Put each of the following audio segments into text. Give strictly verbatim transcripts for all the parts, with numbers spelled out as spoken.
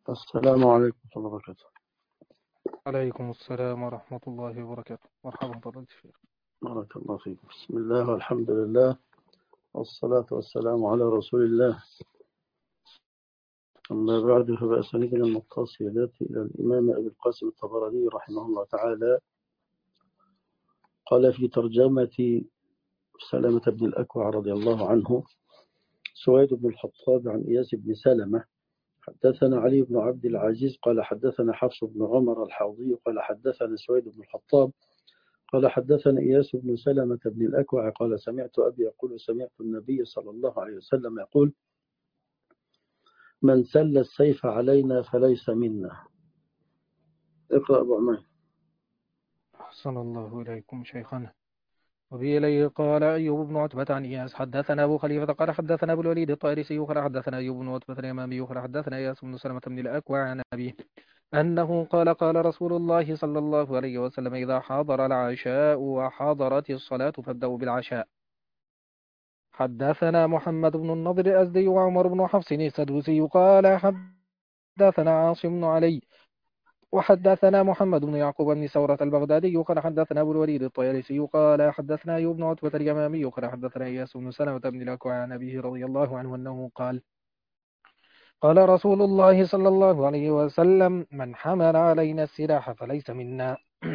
السلام عليكم ورحمة الله وبركاته. عليكم السلام ورحمة الله وبركاته. مرحبا فضيلة الشيخ. بارك الله فيكم. بسم الله والحمد لله والصلاة والسلام على رسول الله. أما بعد، فبأسانيدنا المتصلة إلى الإمام أبي القاسم الطبراني رحمه الله تعالى قال في ترجمة سلمة بن الأكوع رضي الله عنه: سويد بن الخطاب عن إياس بن سلمة حدثنا علي بن عبد العزيز قال حدثنا حفص بن عمر الحوضي قال حدثنا سويد بن الخطاب قال حدثنا إياس بن سلمة بن الأكوع قال سمعت أبي يقول سمعت النبي صلى الله عليه وسلم يقول: من سل السيف علينا فليس منا. اقرأ أبو عمير. أحسن الله إليكم شيخنا. وبه إليه قال أيوب بن عتبة عن إياس حدثنا أبو خليفة قال حدثنا أبو الوليد الطائرسي قال حدثنا أيوب بن عتبة اليمامي قال حدثنا إياس بن سلمة بن الأكوع عن أبيه أنه قال قال رسول الله صلى الله عليه وسلم: إذا حضر العشاء وحضرت الصلاة فابدأوا بالعشاء. حدثنا محمد بن النضر الأزدي وعمر بن حفص السدوسي قال حدثنا عاصم بن علي وحدثنا محمد بن يعقوب بن ثورة البغدادي قال حدثنا أبو الوليد الطيالسي قال حدثنا أيوب بن عتبة اليمامي قال حدثنا إياس بن سلمة بن الأكوع عن أبيه رضي الله عنه أنه قال: قال رسول الله صلى الله عليه وسلم: من حمل علينا السلاح فليس منا.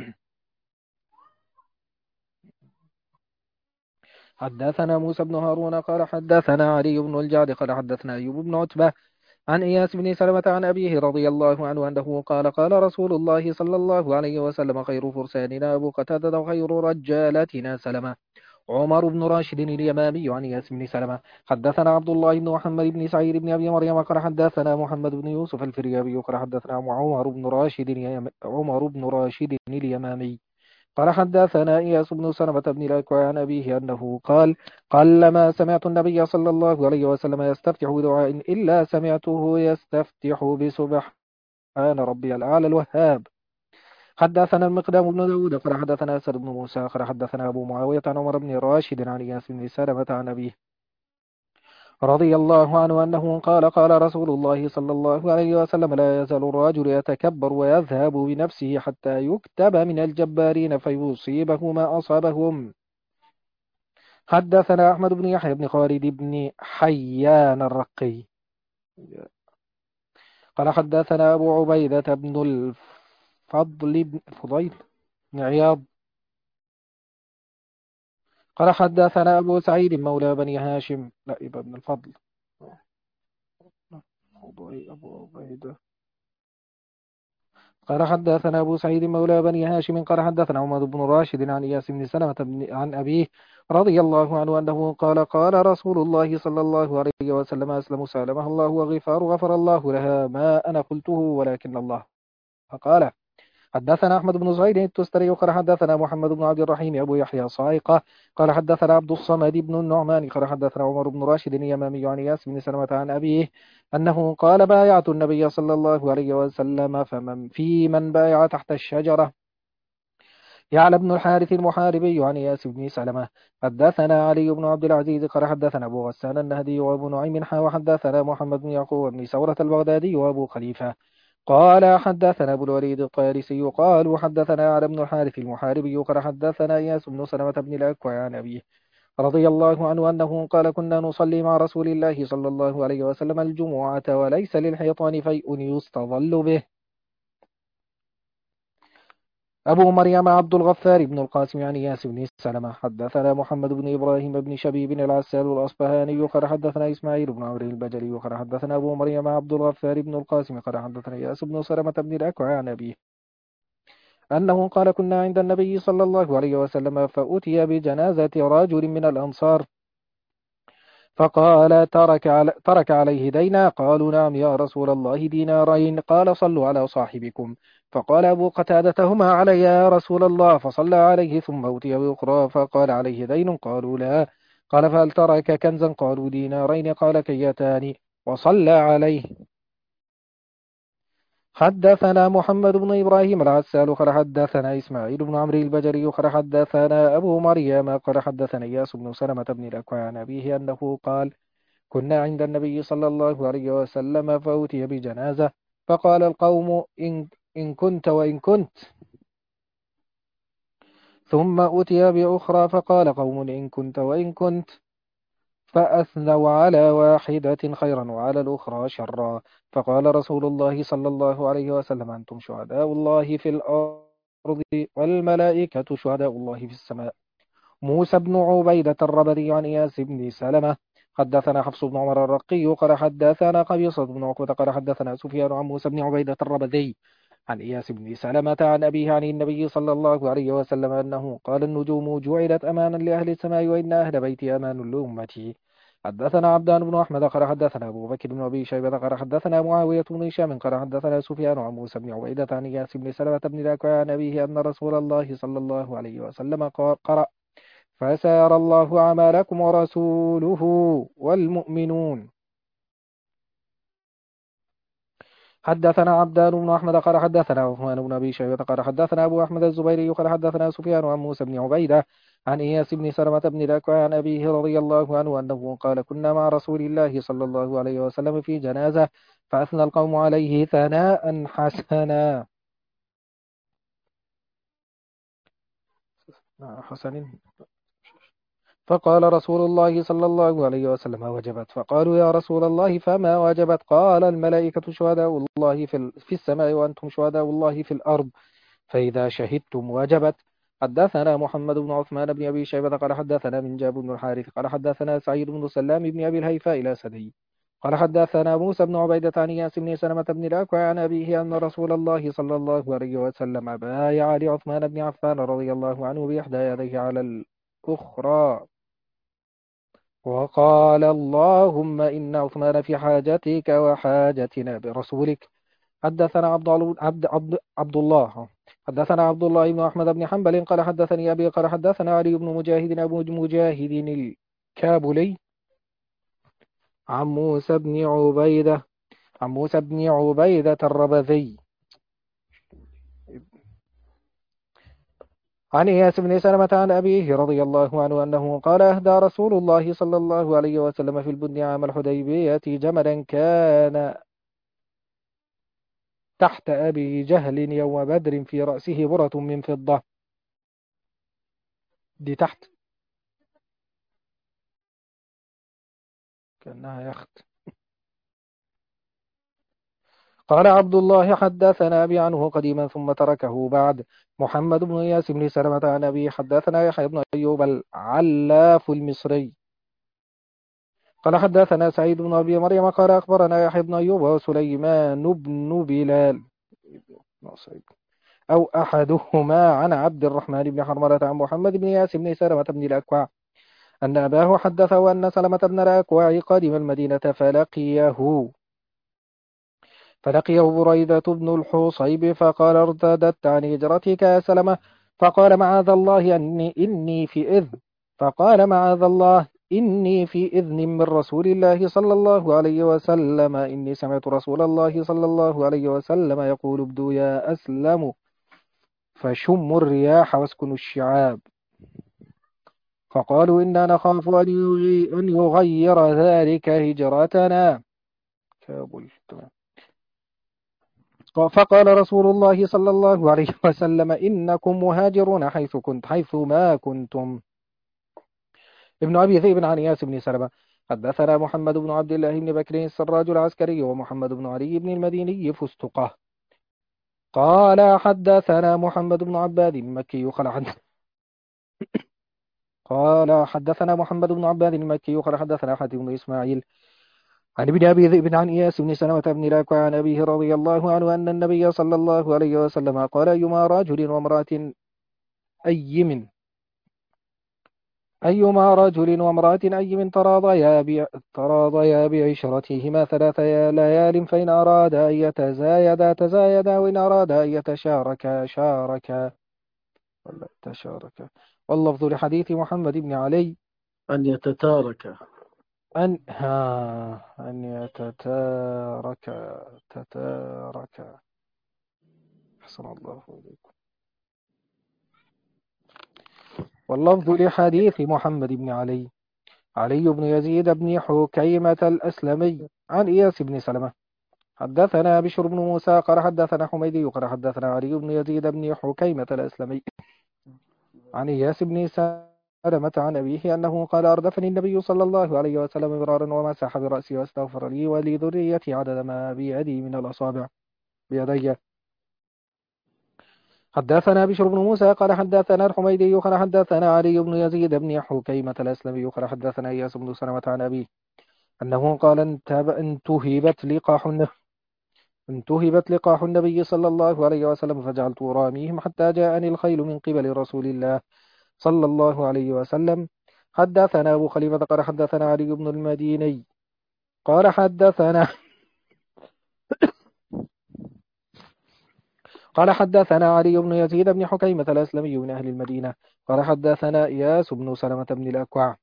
حدثنا موسى بن هارون قال حدثنا علي بن الجعد قال حدثنا أيوب بن عتبة عن إياس بن سلمة عن أبيه رضي الله عنه أنه قال: قال رسول الله صلى الله عليه وسلم: خير فرساننا أبو قتادة وخير رجالتنا سلمة. عمر بن راشد اليمامي عن إياس بن سلمة. حدثنا عبد الله بن محمد بن سعيد بن أبي مريم قال حدثنا محمد بن يوسف الفريابي قال حدثنا عمر بن راشد عمر بن راشد اليمامي قال حدثنا إياس بن سلمة بن الأكوع عن أبيه أنه قال: قلما سمعت النبي صلى الله عليه وسلم يستفتح بدعاء إلا سمعته يستفتح بسبحان ربي الأعلى الوهاب. حدثنا المقدام بن داود قال حدثنا أسد بن موسى قال حدثنا أبو معاوية عن عمر بن راشد عن إياس بن سلمة عن أبيه رضي الله عنه أنه قال: قال رسول الله صلى الله عليه وسلم: لا يزال الرجل يتكبر ويذهب بنفسه حتى يكتب من الجبارين فيصيبه ما أصابهم. حدثنا أحمد بن يحيى بن خالد بن حيان الرقي قال حدثنا أبو عبيدة بن الفضل بن فضيل بن عياض قال حدثنا أبو سعيد مولى بني هاشم لا يبقى ابن الفضل أبو عبيدة قال حدثنا أبو سعيد مولى بني هاشم قال حدثنا عمر بن راشد عن إياس بن سلمة بن عن أبيه رضي الله عنه أنه قال: قال رسول الله صلى الله عليه وسلم: أسلم سالمه الله وغفار غفر الله لها ما أنا قلته ولكن الله قال. حدثنا أحمد بن زهير التستري قال حدثنا محمد بن عبد الرحيم أبو يحيى صاعقة قال حدثنا عبد الصمد بن النعمان قال حدثنا عمر بن راشد اليمامي عن إياس بن سلمة عن أبيه أنه قال: بايعت النبي صلى الله عليه وسلم فمن في من بايع تحت الشجرة. يعلى بن الحارث المحاربي عن إياس بن سلمة. حدثنا علي بن عبد العزيز قال حدثنا أبو غسان النهدي وأبو نعيم حا وحدثنا محمد بن يعقوب بن ثورة البغدادي وأبو خليفة قال حدثنا أبو الوليد الطيالسي قال وحدثنا علي بن الحارث المحاربي قال حدثنا إياس بن سلمة بن الأكوع عن أبيه رضي الله عنه أنه قال: كنا نصلي مع رسول الله صلى الله عليه وسلم الجمعة وليس للحيطان شيء يستظل به. أبو مريم عبد الغفار بن القاسم عن إياس بن سلمة. حدثنا محمد بن إبراهيم بن شبيب العسال الأصبهاني قال حدثنا إسماعيل بن عمرو البجلي قال حدثنا أبو مريم عبد الغفار بن القاسم قال حدثنا إياس بن سلمة بن الأكوع عن أبيه أنه قال: كنا عند النبي صلى الله عليه وسلم فأتي بجنازة رجل من الأنصار فقال: ترك, على ترك عليه دينا؟ قالوا: نعم يا رسول الله، دينارين. قال: صلوا على صاحبكم. فقال أبو قتادة: هما علي يا رسول الله. فصلى عليه ثم أتي بأخرى فقال: عليه دين؟ قالوا: لا. قال: فهل ترك كنزا؟ قالوا: دينارين. قال: كيتان. وصلى عليه. حدثنا محمد بن إبراهيم العسال قال حدثنا إسماعيل بن عمرو البجري قال حدثنا أبو مريم قال حدثنا إياس بن سلمة بن الأكوع عن أبيه أنه قال: كنا عند النبي صلى الله عليه وسلم فأتي بجنازة فقال القوم إن, إن كنت وإن كنت. ثم أتي بأخرى فقال قوم إن كنت وإن كنت، فأثنوا على واحدة خيرا وعلى الأخرى شرا. فقال رسول الله صلى الله عليه وسلم أنتم شهداء الله في الأرض والملائكة شهداء الله في السماء. موسى بن عبيدة الربذي عن إياس بن سلمة حدثنا حفص بن عمر الرقي قال حدثنا قبيصة بن عقبة قال حدثنا سفيان عن موسى بن عبيدة الربذي عن إياس بن سلمة عن أبيه عن النبي صلى الله عليه وسلم أنه قال النجوم جعلت أمانا لأهل السماء وإن أهل بيتي أمان لأمتي. حدثنا عبدان بن أحمد قال حدثنا أبو بكر بن أبي شيبة قال حدثنا معاوية بن هشام قال حدثنا سفيان عن موسى بن عبيدة عن إياس بن سلمة بن الأكوع عن أبيه أن رسول الله صلى الله عليه وسلم قرأ فسار الله أعمالكم ورسوله والمؤمنون. حدثنا عبدان بن أحمد قال حدثنا عثمان بن أبي شيبة قال حدثنا أبو أحمد الزبيري قال حدثنا سفيان عن موسى بن عبيدة عن إياس بن سلمة بن الأكوع عن أبيه رضي الله عنه أنه قال كنا مع رسول الله صلى الله عليه وسلم في جنازة فأثنى القوم عليه ثناء حسنا حسن فقال رسول الله صلى الله عليه وسلم وجبت. فقالوا يا رسول الله فما وجبت؟ قال الملائكة شهداء الله في, في السماء وأنتم شهداء الله في الأرض فإذا شهدتم وجبت. حدثنا محمد بن عثمان بن أبي شيبة قال حدثنا من جاب بن الحارث قال حدثنا سعيد بن سلام بن أبي الهيفاء إلى سدي قال حدثنا موسى بن عبيدة عن إياس بن سلمة بن الأكوع عن أبيه أن رسول الله صلى الله عليه وسلم بايع لعثمان بن عفان رضي الله عنه بإحدى يديه على الأخرى وقال اللهم إن عثمان في حاجتك وحاجتنا برسولك. حدثنا عبد عبد عبد, عبد الله حدثنا عبد الله بن أحمد بن حنبل قال حدثني أبي قال حدثنا علي بن مجاهد أبو مجاهد الكابلي عن موسى بن عبيدة عن موسى بن عبيدة الربذي عن إياس بن سلمة عن أبيه رضي الله عنه أنه قال أهدى رسول الله صلى الله عليه وسلم في البدن عام الحديبية جملا كان تحت أبي جهل يوم بدر في رأسه برة من فضة. دي تحت كأنها يخت. قال عبد الله حدثنا أبي عنه قديما ثم تركه بعد. محمد بن إياس بن سلمة عن أبي حدثنا يحيى بن أيوب العلاف المصري قال حدثنا سعيد بن أبي مريم قال أخبرنا يحيى بن أيوب وسليمان بن بلال أو أحدهما عن عبد الرحمن بن حرملة عن محمد بن إياس بن سلمة بن الأكوع أن أباه حدثه أن سلمة بن الأكوع قدم المدينة فلقيه فلقيه بريدة بن الحصيب فقال ارتدت عن هجرتك يا سلمة؟ فقال معاذ الله أني إني في إذن فقال معاذ الله إني في إذن من رسول الله صلى الله عليه وسلم إني سمعت رسول الله صلى الله عليه وسلم يقول ابدوا يا أسلم فشموا الرياح واسكنوا الشعاب. فقالوا إنا نخاف أن يغير ذلك هجرتنا. فقال رسول الله صلى الله عليه وسلم إنكم مهاجرون حيث كنت حيث ما كنتم. ابن أبي ذئب عن إياس بن سلمة حدثنا محمد بن عبد الله بن بكر السراج العسكري ومحمد بن علي بن المديني فستقه قال حدثنا محمد بن عباد المكي قال حدثنا قال حدثنا محمد بن عباد المكي قال حدثنا حاتم بن إسماعيل عن ابن أبي ذئب عن إياس بن سلمة بن الأكوع عن أبيه رضي الله عنه أن النبي صلى الله عليه وسلم قال أيما رجل وامرأة أيم أيما رجل وامرأة أيم تراضيا تراضيا بعشرتهما ثلاث ليال فإن أرادا أن يتزايدا تزايدا وإن أرادا أن يتشاركا شاركا ولا تشاركا. واللفظ لحديث محمد بن علي أن يتتارك أن ها أن يتتارك تتارك. حسن الله عليكم. واللفظ لحديث محمد بن علي علي بن يزيد بن حكيمة الأسلمي عن إياس بن سلمة حدثنا بشر بن موسى قال حدثنا حميدي قال حدثنا علي بن يزيد بن حكيمة الأسلمي عن إياس بن سلمة عن أبيه أنه قال أردفني النبي صلى الله عليه وسلم مرارا ومسح برأسي واستغفر لي ولذريتي عدد ما بيدي من الأصابع بيدي. حدثنا بشر بن موسى قال حدثنا الحميدي قال حدثنا علي بن يزيد بن حكيمة الأسلمي قال حدثنا إياس بن سلمة عن أبيه أنه قال انتهبت لقاح انتهبت لقاح النبي صلى الله عليه وسلم فجعلت أراميهم حتى جاءني الخيل من قبل رسول الله صلى الله عليه وسلم. حدثنا أبو خليفة قال حدثنا علي بن المديني قال حدثنا قال حدثنا علي بن يزيد بن حكيمة الأسلمي من أهل المدينة قال حدثنا إياس بن سلمة بن الأكوع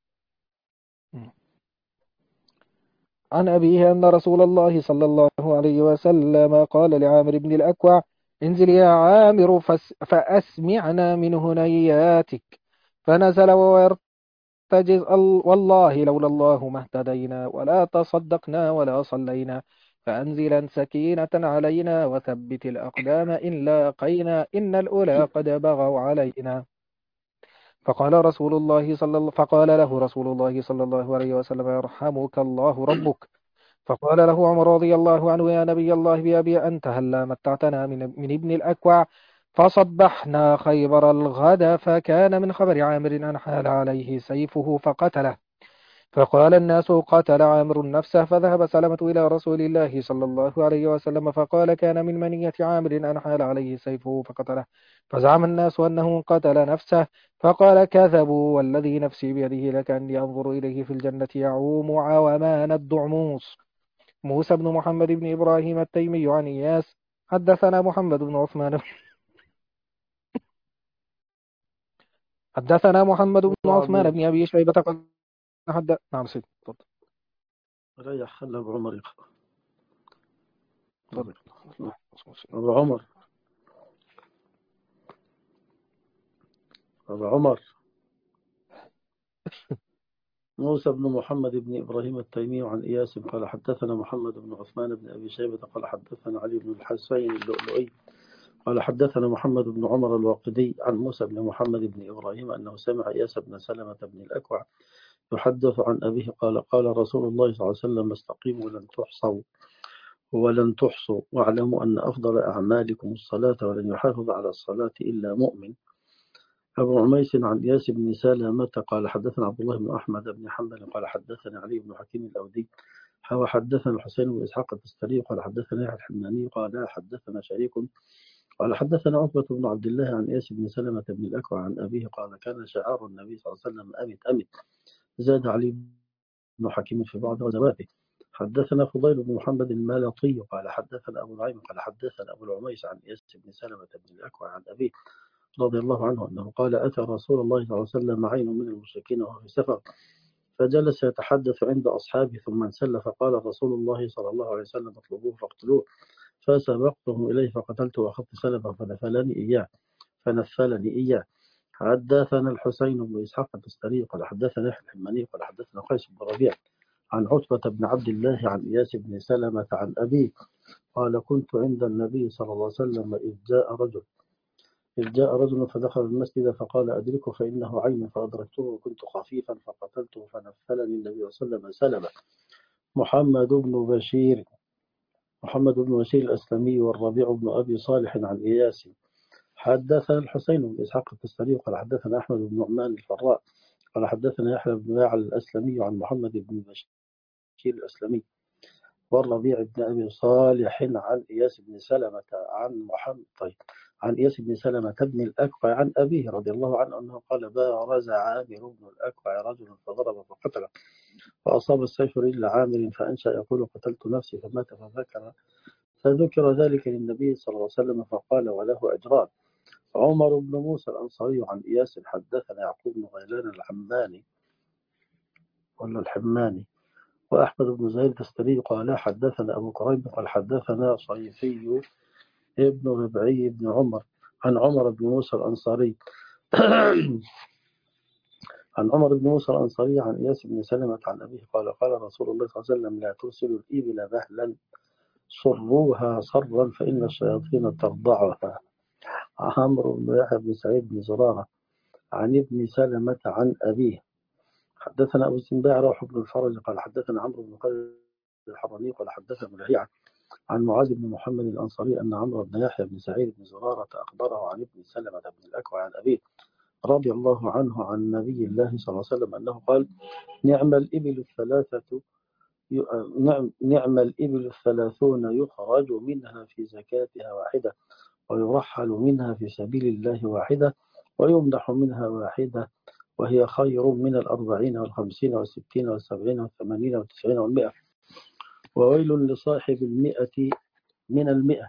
عن أبيه أن رسول الله صلى الله عليه وسلم قال لعامر بن الأكوع انزل يا عامر فأسمعنا من هنياتك فنزل ويرتجز والله لولا الله ما اهتدينا ولا تصدقنا ولا صلينا فأنزلا سكينة علينا وثبت الأقدام إن لاقينا إن الأولى قد بغوا علينا. فقال رسول الله صلى الله فقال له رسول الله صلى الله عليه وسلم يرحمك الله ربك. فقال له عمر رضي الله عنه يا نبي الله بأبي أنت هلا متعتنا من, من ابن الأكوع. فصبحنا خيبر الغد فكان من خبر عامر أن حال عليه سيفه فقتله. فقال الناس قتل عامر نفسه. فذهب سلمة إلى رسول الله صلى الله عليه وسلم فقال كان من منية عامر أن حال عليه سيفه فقتله. فزعم الناس أنه قتل نفسه. فقال كذبوا والذي نفسي بيده لكأني أنظر إليه في الجنة يعوم عومان الدعموس. موسى بن محمد بن إبراهيم التيمي عن إياس حدثنا محمد بن عثمان حدثنا محمد بن أبو عثمان عمور بن أبي شيبة قال حد... نعم سيد تفضل ريح خلى أبو عمر يقرأ. تفضل. أبو عمر أبو عمر موسى بن محمد بن إبراهيم التيمي عن إياس قال حدثنا محمد بن عثمان بن أبي شيبة قال حدثنا علي بن الحسين اللؤلؤي قال حدثنا محمد بن عمر الواقدي عن موسى بن محمد بن إبراهيم أنه سمع إياس بن سلمة بن الأكوع يحدث عن أبيه قال قال رسول الله صلى الله عليه وسلم استقيموا لن تحصوا ولن تحصوا واعلموا أن أفضل أعمالكم الصلاة ولن يحافظ على الصلاة إلا مؤمن. أبو عميس عن إياس بن سلمة قال حدثنا عبد الله بن أحمد بن حنبل قال حدثنا علي بن حكيم الأودي هو حدثنا الحسين بن إسحاق التستري قال حدثنا يحيى الحماني قال حدثنا شريك قال حدثنا عتبة بن عبد الله عن إياس بن سلمة بن الأكوع عن أبيه قال كان شعار النبي صلى الله عليه وسلم أمت أمت. زاد علي بن حكيم في بعض غزواته. حدثنا فضيل بن محمد المالطي قال حدثنا أبو نعيم قال حدثنا أبو العميس عن إياس بن سلمة بن الأكوع عن أبيه رضي الله عنه أنه قال أتى رسول الله صلى الله عليه وسلم عين من المشركين وهو في سفر فجلس يتحدث عند أصحابه ثم انسل فقال رسول الله صلى الله عليه وسلم اطلبوه فاقتلوه فسبقتهم إليه فقتلته وأخذت سلبه فنفلني إياه فنفلني إياه. حدثنا الحسين بن إسحاق التستري قال حدثنا يحيى الحماني قال حدثنا قيس بن ربيع عن عتبة بن عبد الله عن إياس بن سلمة عن أبيه قال كنت عند النبي صلى الله عليه وسلم إذ جاء رجل إذ جاء رجل فدخل المسجد فقال أدركه فإنه عين فأدركته وكنت خفيفا فقتلته فنفلني النبي صلى الله عليه وسلم سلمة. محمد بن بشير محمد بن بشير الأسلمي والربيع بن أبي صالح عن إياس. حدثنا الحسين بن إسحاق التستري قال حدثنا أحمد بن نعمان الفراء قال حدثنا يحيى بن يعلى الأسلمي عن محمد بن بشير الأسلمي والربيع بن أبي صالح عن إياس بن سلمة عن محمد طيب عن إياس بن سلمة بن الأكوع عن أبيه رضي الله عنه أنه قال بارز عامر بن الأكوع رجل فضرب فقتله فأصاب السيف رجل عامر فأنشأ يقول قتلت نفسي فمات فذكر فذكر ذلك للنبي صلى الله عليه وسلم فقال وله أجران. عمر بن موسى الأنصاري عن إياس حدثنا يعقوب بن غيلان الحماني ولا الحماني وأحمد بن زيد التستري قال حدثنا أبو كريب قال حدثنا صيفي ابن ربعي بن عمر عن عمر بن موسى الأنصاري عن عمر بن موسى الأنصاري عن إياس بن سلمة عن أبيه قال قال رسول الله صلى الله عليه وسلم لا ترسلوا الإبل مهلا صروها صرا فإن الشياطين ترضعها. عمرو بن يحيى بن سعيد بن زرارة عن ابن سلمة عن أبيه. حدثنا أبو الزنباع روح بن الفرج قال حدثنا عمرو بن خالد الحراني قال حدثنا لهيعة عن معاذ بن محمد الأنصاري أن عمرو بن يحيى بن سعيد بن زرارة أخبره عن ابن سلمة بن الأكوع عن أبيه رضي الله عنه عن نبي الله صلى الله عليه وسلم أنه قال: نعم الإبل الثلاثة نعم, نعم الإبل الثلاثون يخرج منها في زكاتها واحدة، ويرحل منها في سبيل الله واحدة، ويمدح منها واحدة، وهي خير من الأربعين والخمسين والستين والسبعين والثمانين والتسعين والمئة. وويل لصاحب المئة من المئة.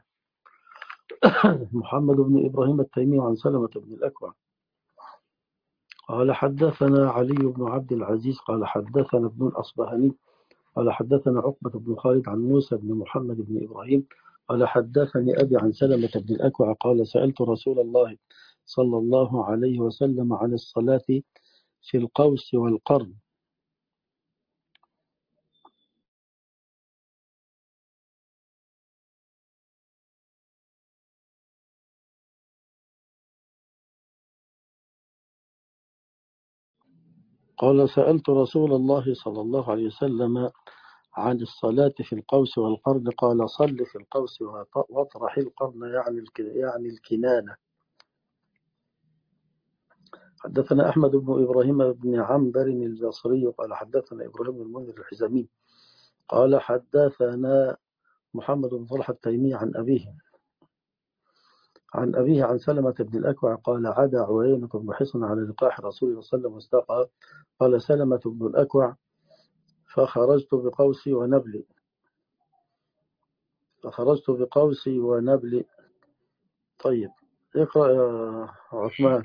محمد بن إبراهيم التيمي عن سلمة بن الأكوع قال حدثنا علي بن عبد العزيز قال حدثنا ابن الأصبهاني قال حدثنا عقبة بن خالد عن موسى بن محمد بن إبراهيم قال حدثني أبي عن سلمة بن الأكوع قال سألت رسول الله صلى الله عليه وسلم عن الصلاة في القوس والقرن. قال سألت رسول الله صلى الله عليه وسلم عن الصلاة في القوس والقرن قال صل في القوس واطرح القرن يعني يعني الكنانة. حدثنا أحمد بن إبراهيم بن عنبر البصري قال حدثنا إبراهيم بن المنذر الحزامي قال حدثنا محمد بن طلحة التيمي عن أبيه عن أبيه عن سلمة بن الأكوع قال عدا عيينة بن حصن على لقاح رسول الله صلى الله عليه وسلم واستقى. قال سلمة بن الأكوع فخرجت بقوسي ونبلي فخرجت بقوسي ونبلي. طيب اقرأ يا عثمان.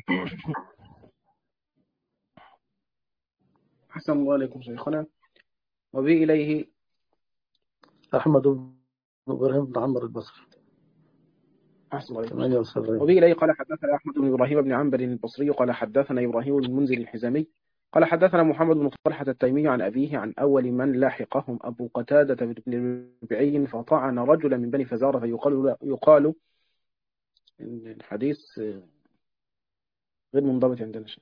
أحسن الله عليكم شيخنا. وبي إليه أحمد بن إبراهيم بن عمرو البصري. أحسن الله ثمانية وسبعين. وبي إليه قال حدثنا أحمد بن إبراهيم بن عنبر البصري قال حدثنا إبراهيم بن المنذر الحزامي قال حدثنا محمد بن طلحة التيمي عن أبيه عن أول من لاحقهم أبو قتادة بن ربعي فطعن رجلا من بني فزارة فيقال يقال إن الحديث غير منضبط عندنا شيخ.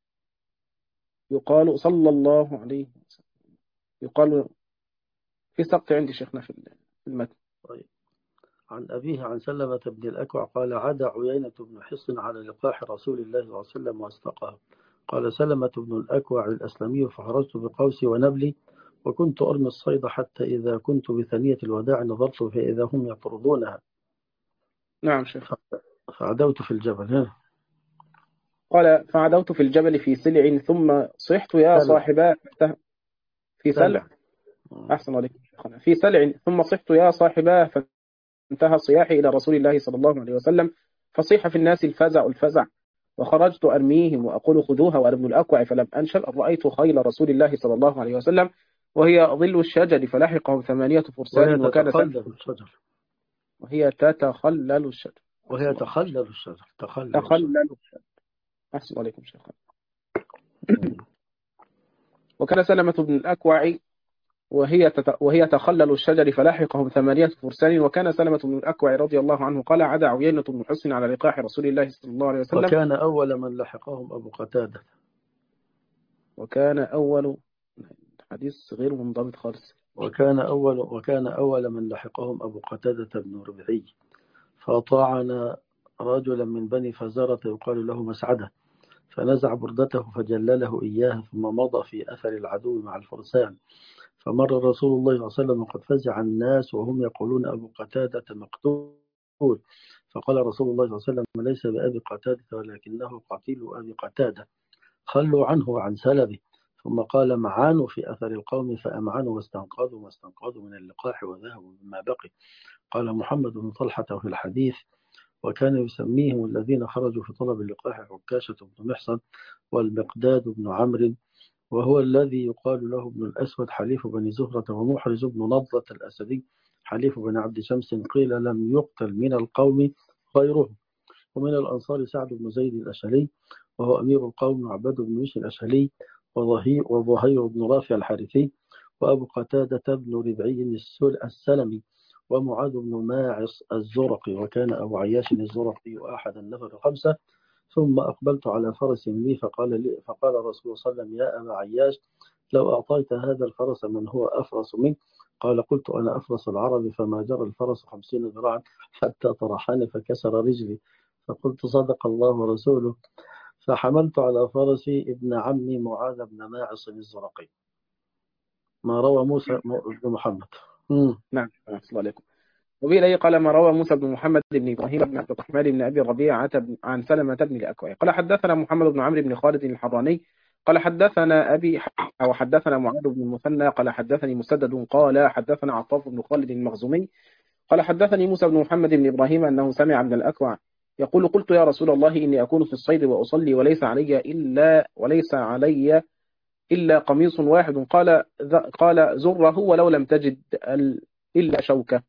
يقال صلى الله عليه وسلم. يقال في سقط عندي شيخنا في المتن. طيب. عن أبيه عن سلمة بن الأكوع قال عدا عيينة بن حصن على لقاح رسول الله صلى الله عليه وسلم واستقاه. قال سلمة بن الأكوع الأسلمي فخرجت بقوسي ونبلي وكنت أرمي الصيد حتى إذا كنت بثنية الوداع نظرت فإذا هم يطردونها. نعم شيخ. فعدوت في الجبل. قال فعدوت في الجبل في سلع ثم صحت يا سلع. صاحباه في سلع. أحسن عليكم. في سلع ثم صحت يا صاحباه فانتهى صياحي إلى رسول الله صلى الله عليه وسلم فصيح في الناس الفزع الفزع وخرجت أرميهم وأقول خذوها وأنا ابن الأكوع فلم أنشل أن رأيت خيل رسول الله صلى الله عليه وسلم وهي ظل الشجر فلحقهم ثمانية فرسان وكان تتخلل الشجر وهي تتخلل الشجر وهي تخلل الشجر تخلل, تخلل الشجر. أحسن عليكم شيخ. وكان سلمة بن الأكوع وهي تت... وهي تخلل الشجر فلاحقهم ثمانية فرسان وكان سلمة بن الأكوع رضي الله عنه قال عدا عيينة بن حصن على لقاح رسول الله صلى الله عليه وسلم. وكان أول من لحقهم أبو قتادة. وكان أول حديث غير منضبط خالص. وكان أول وكان أول من لحقهم أبو قتادة بن ربعي فطعن رجلا من بني فزارة يقال له مسعدة فنزع بردته فجلله إياها ثم مضى في أثر العدو مع الفرسان فمر رسول الله صلى الله عليه وسلم وقد فزع الناس وهم يقولون أبو قتادة مقتول فقال رسول الله صلى الله عليه وسلم ليس بأبي قتادة ولكنه قتيل أبي قتادة خلوا عنه وعن سلبه. ثم قال معانوا في أثر القوم فأمعنوا واستنقذوا واستنقذوا من اللقاح وذهبوا بما بقي. قال محمد بن طلحة في الحديث وكان يسميهم الذين خرجوا في طلب اللقاح عكاشة بن محصن والمقداد بن عمرو وهو الذي يقال له ابن الأسود حليف بني زهرة ومحرز بن نضرة الأسدي حليف بن عبد شمس قيل لم يقتل من القوم غيره. ومن الأنصار سعد بن زيد الأشهلي وهو أمير القوم عبد بن يوسف الأشهلي وظهير بن رافع الحارثي وأبو قتادة بن ربعي السلمي ومعاذ بن ماعص الزرقي، وكان أبو عياش الزرقي أحد النفر الخمسة. ثم أقبلت على فرس لي فقال لي فقال رسول الله صلى الله عليه وسلم: يا أبا عياش، لو أعطيت هذا الفرس من هو أفرس منك. قال: قلت: أنا أفرس العرب، فما جرى الفرس خمسين ذراعا حتى طرحني فكسر رجلي. فقلت: صدق الله ورسوله. فحملت على فرسي ابن عمي معاذ بن ماعص الزرقي. ما روى موسى بن محمد. مم. نعم، الله عليكم. وبه إليه قال: ما روى موسى بن محمد بن إبراهيم بن عبد الرحمن بن أبي ربيعة عن سلمة بن الأكوع قال: حدثنا محمد بن عمرو بن خالد الحراني قال: حدثنا أبي أو حدثنا معاذ بن المثنى قال: حدثني مسدد قال: حدثنا عطاف بن خالد المخزومي قال: حدثني موسى بن محمد بن إبراهيم أنه سمع من الأكوع يقول: قلت يا رسول الله إني أكون في الصيد وأصلي وليس علي إلا وليس علي إلا قميص واحد. قال قال زره ولو لم تجد إلا شوكة.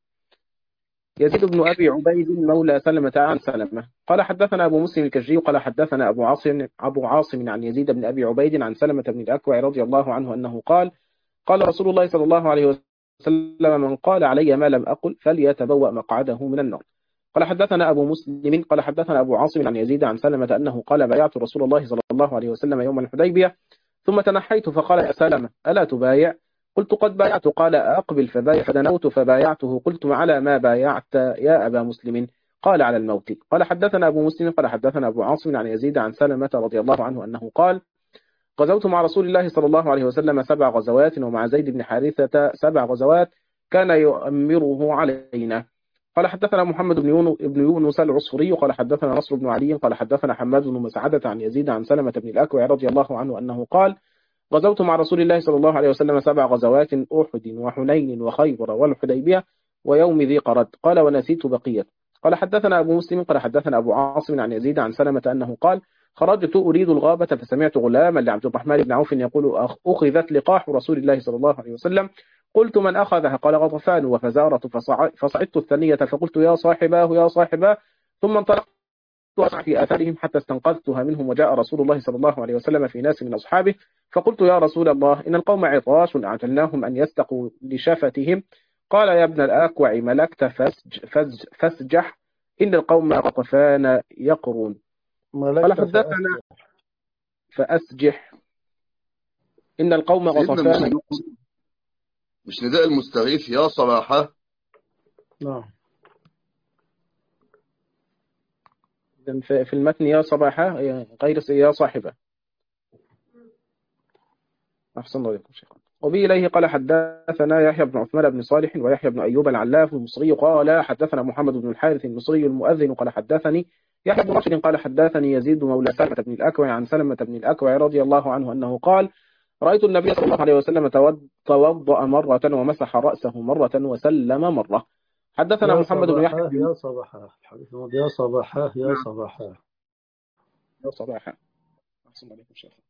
يزيد بن أبي عبيد مولى سلمة عن سلمة قال: حدثنا أبو مسلم الكجي قال: حدثنا أبو عاصم أبو عاصم عن يزيد بن أبي عبيد عن سلمة بن الأكوع رضي الله عنه أنه قال: قال رسول الله صلى الله عليه وسلم: من قال علي ما لم أقل فليتبوأ مقعده من النار. قال: حدثنا أبو مسلم قال: حدثنا أبو عاصم عن يزيد عن سلمة أنه قال: بايعت رسول الله صلى الله عليه وسلم يوم الحديبية ثم تنحيت فقال: يا سلمة ألا تبايع؟ قلت: قد بايعت. قال: أقبل فبايع. فدنوت فبايعته. قلت: على ما بايعت يا أبا مسلم؟ قال: على الموت. قال: حدثنا أبو مسلم قال: حدثنا أبو عاصم عن يزيد عن سلمة رضي الله عنه أنه قال: غزوت مع رسول الله صلى الله عليه وسلم سبع غزوات ومع زيد بن حارثة سبع غزوات كان يؤمره علينا. قال: حدثنا محمد بن يونس بن يونس العصفري قال: حدثنا نصر بن علي قال: حدثنا حماد بن مسعدة عن يزيد عن سلمة بن الأكوع رضي الله عنه أنه قال: غزوت مع رسول الله صلى الله عليه وسلم سبع غزوات: أحد وحنين وخيبر والحديبية ويوم ذي قرد. قال: ونسيت بقية. قال: حدثنا أبو مسلم قال: حدثنا أبو عاصم عن يزيد عن سلمة أنه قال: خرجت أريد الغابة فسمعت غلاما لعبد الرحمن بن عوف يقول: أخذت لقاح رسول الله صلى الله عليه وسلم. قلت: من أخذها؟ قال: غطفان وفزارة. فصعدت الثانية فقلت: يا صاحباه يا صاحباه. ثم انطلقت وأسعى في آثارهم حتى استنقذتها منهم. وجاء رسول الله صلى الله عليه وسلم في ناس من أصحابه فقلت: يا رسول الله إن القوم عطاش أعجلناهم أن يستقوا لشفتهم. قال: يا ابن الأكوع ملكت فسج فسج فسجح إن القوم غطفان يقرون. قال: حدثنا فأسجح إن القوم غطفان يقرون. مش نداء المستغيث يا صباحه؟ نعم. في المتن يا صباحه غير يا صاحبه. أحسن الله عليكم شيخ. وبه إليه قال: حدثنا يحيى بن عثمان بن صالح ويحيى بن أيوب العلاف المصري قال: حدثنا محمد بن الحارث المصري المؤذن قال: حدثني يحيى بن راشد قال: حدثني يزيد مولى سلمة بن الأكوع عن سلمة بن الأكوع رضي الله عنه أنه قال: رأيت النبي صلى الله عليه وسلم توضأ مرة ومسح رأسه مرة وسلم مرة. حدثنا محمد بن يحيى يا صباحا الحديث يا صباحا يا صباحا يا صباحا. أحسن الله عليكم شيخ.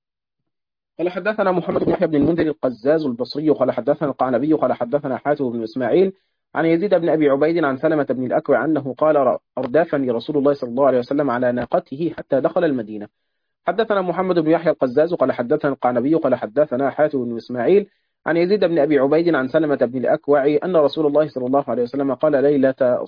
قال: حدثنا محمد بن يحيى بن المنذر القزاز البصري قال: حدثنا القعنبي قال: حدثنا حاتم بن إسماعيل عن يزيد بن أبي عبيد عن سلمة بن الأكوع أنه قال: أردافني رسول الله صلى الله عليه وسلم على ناقته حتى دخل المدينة. حدثنا محمد بن يحيى القزاز قال: حدثنا القعنبي قال: حدثنا حاتم بن إسماعيل عن يزيد بن أبي عبيد عن سلمة بن الأكوع أن رسول الله صلى الله عليه وسلم قال ليلة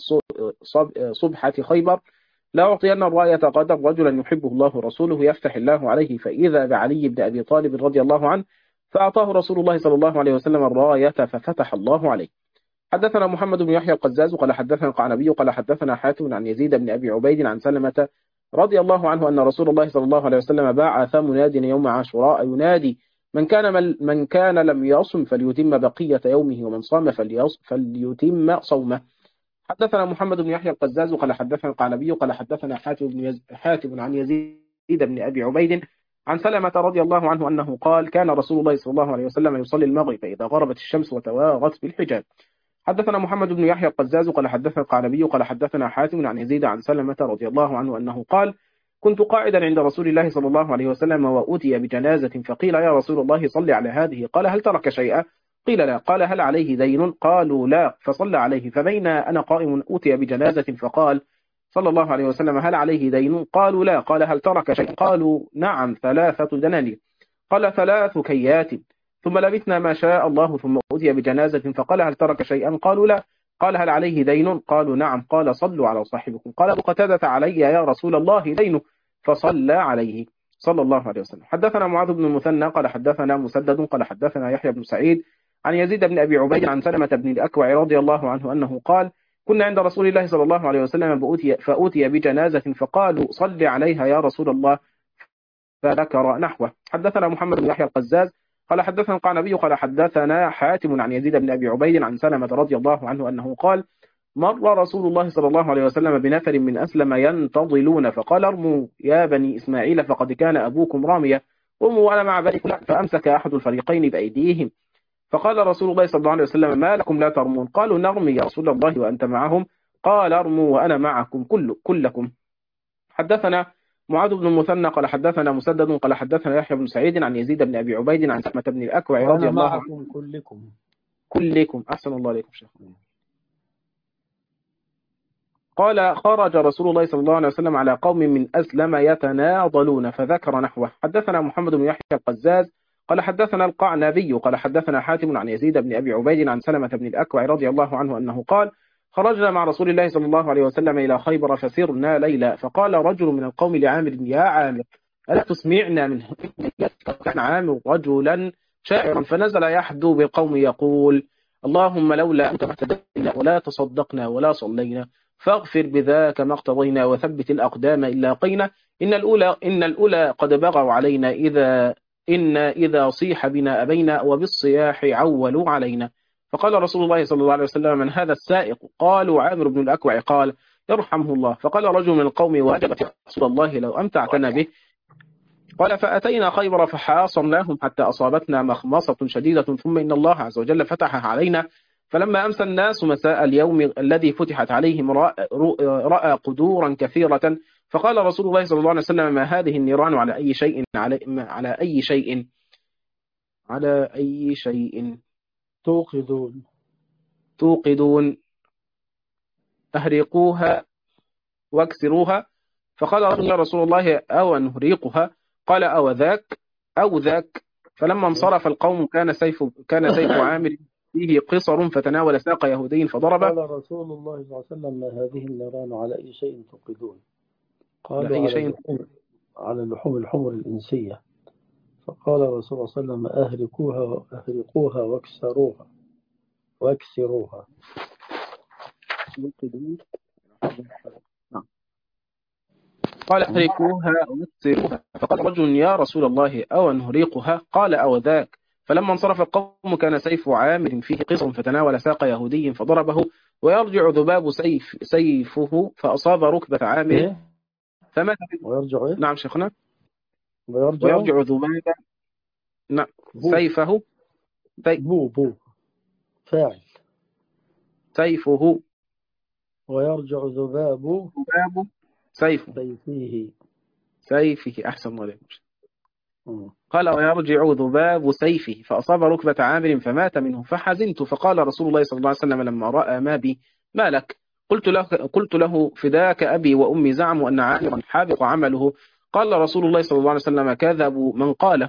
صبحة خيبر: لا أعطين الراية غدا رجلا يحبه الله ورسوله يفتح الله عليه. فإذا بعلي بن أبي طالب رضي الله عنه فأعطاه رسول الله صلى الله عليه وسلم الراية ففتح الله عليه. حدثنا محمد بن يحيى القزاز قال: حدثنا القعنبي قال: حدثنا حاتم عن يزيد بن أبي عبيد عن سلمة رضي الله عنه أن رسول الله صلى الله عليه وسلم بعث مناد يوم عاشوراء ينادي: من كان من كان لم يصم فليتم بقية يومه ومن صام فليتم صومه. حدثنا محمد بن يحيى القزاز قال: حدثنا القعنبي قال: حدثنا حاتم بن يز... حاتم عن يزيد بن أبي عبيد عن سلمة رضي الله عنه أنه قال: كان رسول الله صلى الله عليه وسلم يصلي المغرب فإذا غربت الشمس وتواغت بالحجاب. حدثنا محمد بن يحيى القزاز قال: حدثنا القعنبي قال: حدثنا حاتم عن يزيد عن سلمة رضي الله عنه أنه قال: كنت قاعدا عند رسول الله صلى الله عليه وسلم وأتي بجنازة فقيل: يا رسول الله صل على هذه. قال: هل ترك شيئا؟ قيل: لا. قال: هل عليه دين؟ قالوا: لا. فصلى عليه. فبين أنا قائم أتي بجنازة فقال صلى الله عليه وسلم: هل عليه دين؟ قالوا: لا. قال: هل ترك شيئا؟ قالوا: نعم، ثلاثة دنانير. قال: ثلاث كيات. ثم لبثنا ما شاء الله ثم أتي بجنازة فقال: هل ترك شيئا؟ قالوا: لا. قال هل عليه دين؟ قالوا نعم. قال صلوا على صاحبكم. قال أبو قتادة علي يا رسول الله دينه، فصلى عليه صلى الله عليه وسلم. حدثنا معاذ بن المثنى قال حدثنا مسدد قال حدثنا يحيى بن سعيد عن يزيد بن أبي عبيد عن سلمة بن الأكوع رضي الله عنه أنه قال كنا عند رسول الله صلى الله عليه وسلم فأوتي, فأوتي بجنازة فقالوا صل عليها يا رسول الله، فذكر نحوه. حدثنا محمد بن يحيى القزاز قال حدثنا القعنبي قال حدثنا حاتم عن يزيد بن أبي عبيد عن سلمة رضي الله عنه أنه قال مر رسول الله صلى الله عليه وسلم بنفر من أسلم ينتظلون فقال ارموا يا بني إسماعيل فقد كان أبوكم راميا، ارموا وأنا مع بني فلان، فأمسك أحد الفريقين بأيديهم فقال رسول الله صلى الله عليه وسلم ما لكم لا ترمون؟ قالوا نرمي يا رسول الله وأنت معهم، قال ارموا وأنا معكم كل كلكم. حدثنا معاذ بن المثنى قال حدثنا مسدد قال حدثنا يحيى بن سعيد عن يزيد بن أبي عبيد عن سلمة بن الأكوع رضي الله عنه معكم كلكم كلكم. أحسن الله عليكم شيخ. قال خرج رسول الله صلى الله عليه وسلم على قوم من أسلم يتناضلون فذكر نحوه. حدثنا محمد بن يحيى القزاز قال حدثنا القعنبي قال حدثنا حاتم عن يزيد بن أبي عبيد عن سلمة بن الأكوع رضي الله عنه أنه قال خرجنا مع رسول الله صلى الله عليه وسلم إلى خيبر فسرنا ليلا فقال رجل من القوم لعامر يا عامر ألا تسمعنا من كان عامر رجلا شاعرا فنزل يحدو بالقوم يقول اللهم لولا أنت ما اهتدينا ولا تصدقنا ولا صلينا فاغفر بذاك ما اقتضينا وثبت الأقدام إلا لاقينا إن الأولى إن الأولى قد بغوا علينا إذا إن إذا صيح بنا أبينا وبالصياح عولوا علينا. فقال رسول الله صلى الله عليه وسلم من هذا السائق؟ قالوا عامر بن الأكوع. قال يرحمه الله. فقال رجل من القوم وأجبت يا رسول الله لو أمتعتنا به. قال فأتينا خيبر فحاصرناهم حتى أصابتنا مخمصة شديدة ثم إن الله عز وجل فتحها علينا فلما أمسى الناس مساء اليوم الذي فتحت عليهم رأى, رأى قدورا كثيرة فقال رسول الله صلى الله عليه وسلم ما هذه النيران على أي شيء على, على أي شيء على أي شيء توقدون توقدون أهرقوها واكسروها. فقال يا رسول الله أو نهريقها؟ قال أو ذاك أو ذاك. فلما انصرف القوم كان سيف كان سيف عامر فيه قصر فتناول ساق يهودي فضربه. قال رسول الله صلى الله عليه وسلم ما هذه النيران على أي شيء توقدون؟ قالوا أي على شيء اللحوم على اللحوم الحمر الإنسية. فقال الرسول صلى الله عليه وسلم أهرقوها أهرقوها واكسروها واكسروها. قال أهرقوها واكسروها. فقال رجل يا رسول الله أو نهريقها؟ قال أو ذاك. فلما انصرف القوم كان سيف عامر فيه قصر فتناول ساق يهودي فضربه ويرجع ذباب سيف سيفه فأصاب ركبة عامر إيه؟ فمات. ويرجع إيه؟ نعم شيخنا. ويرجع, ويرجع ذباب نعم سيفه سي... بو بو فاعل سيفه ويرجع ذباب ذباب سيفه سيفه سيفه. أحسن الله عليكم. قال ويرجع ذباب سيفه فأصاب ركبة عامر فمات منه فحزنت. فقال رسول الله صلى الله عليه وسلم لما رأى ما بي ما لك؟ قلت له, قلت له فداك أبي وأمي زعموا أن عامرا حابق عمله. قال رسول الله صلى الله عليه وسلم كذبوا من قال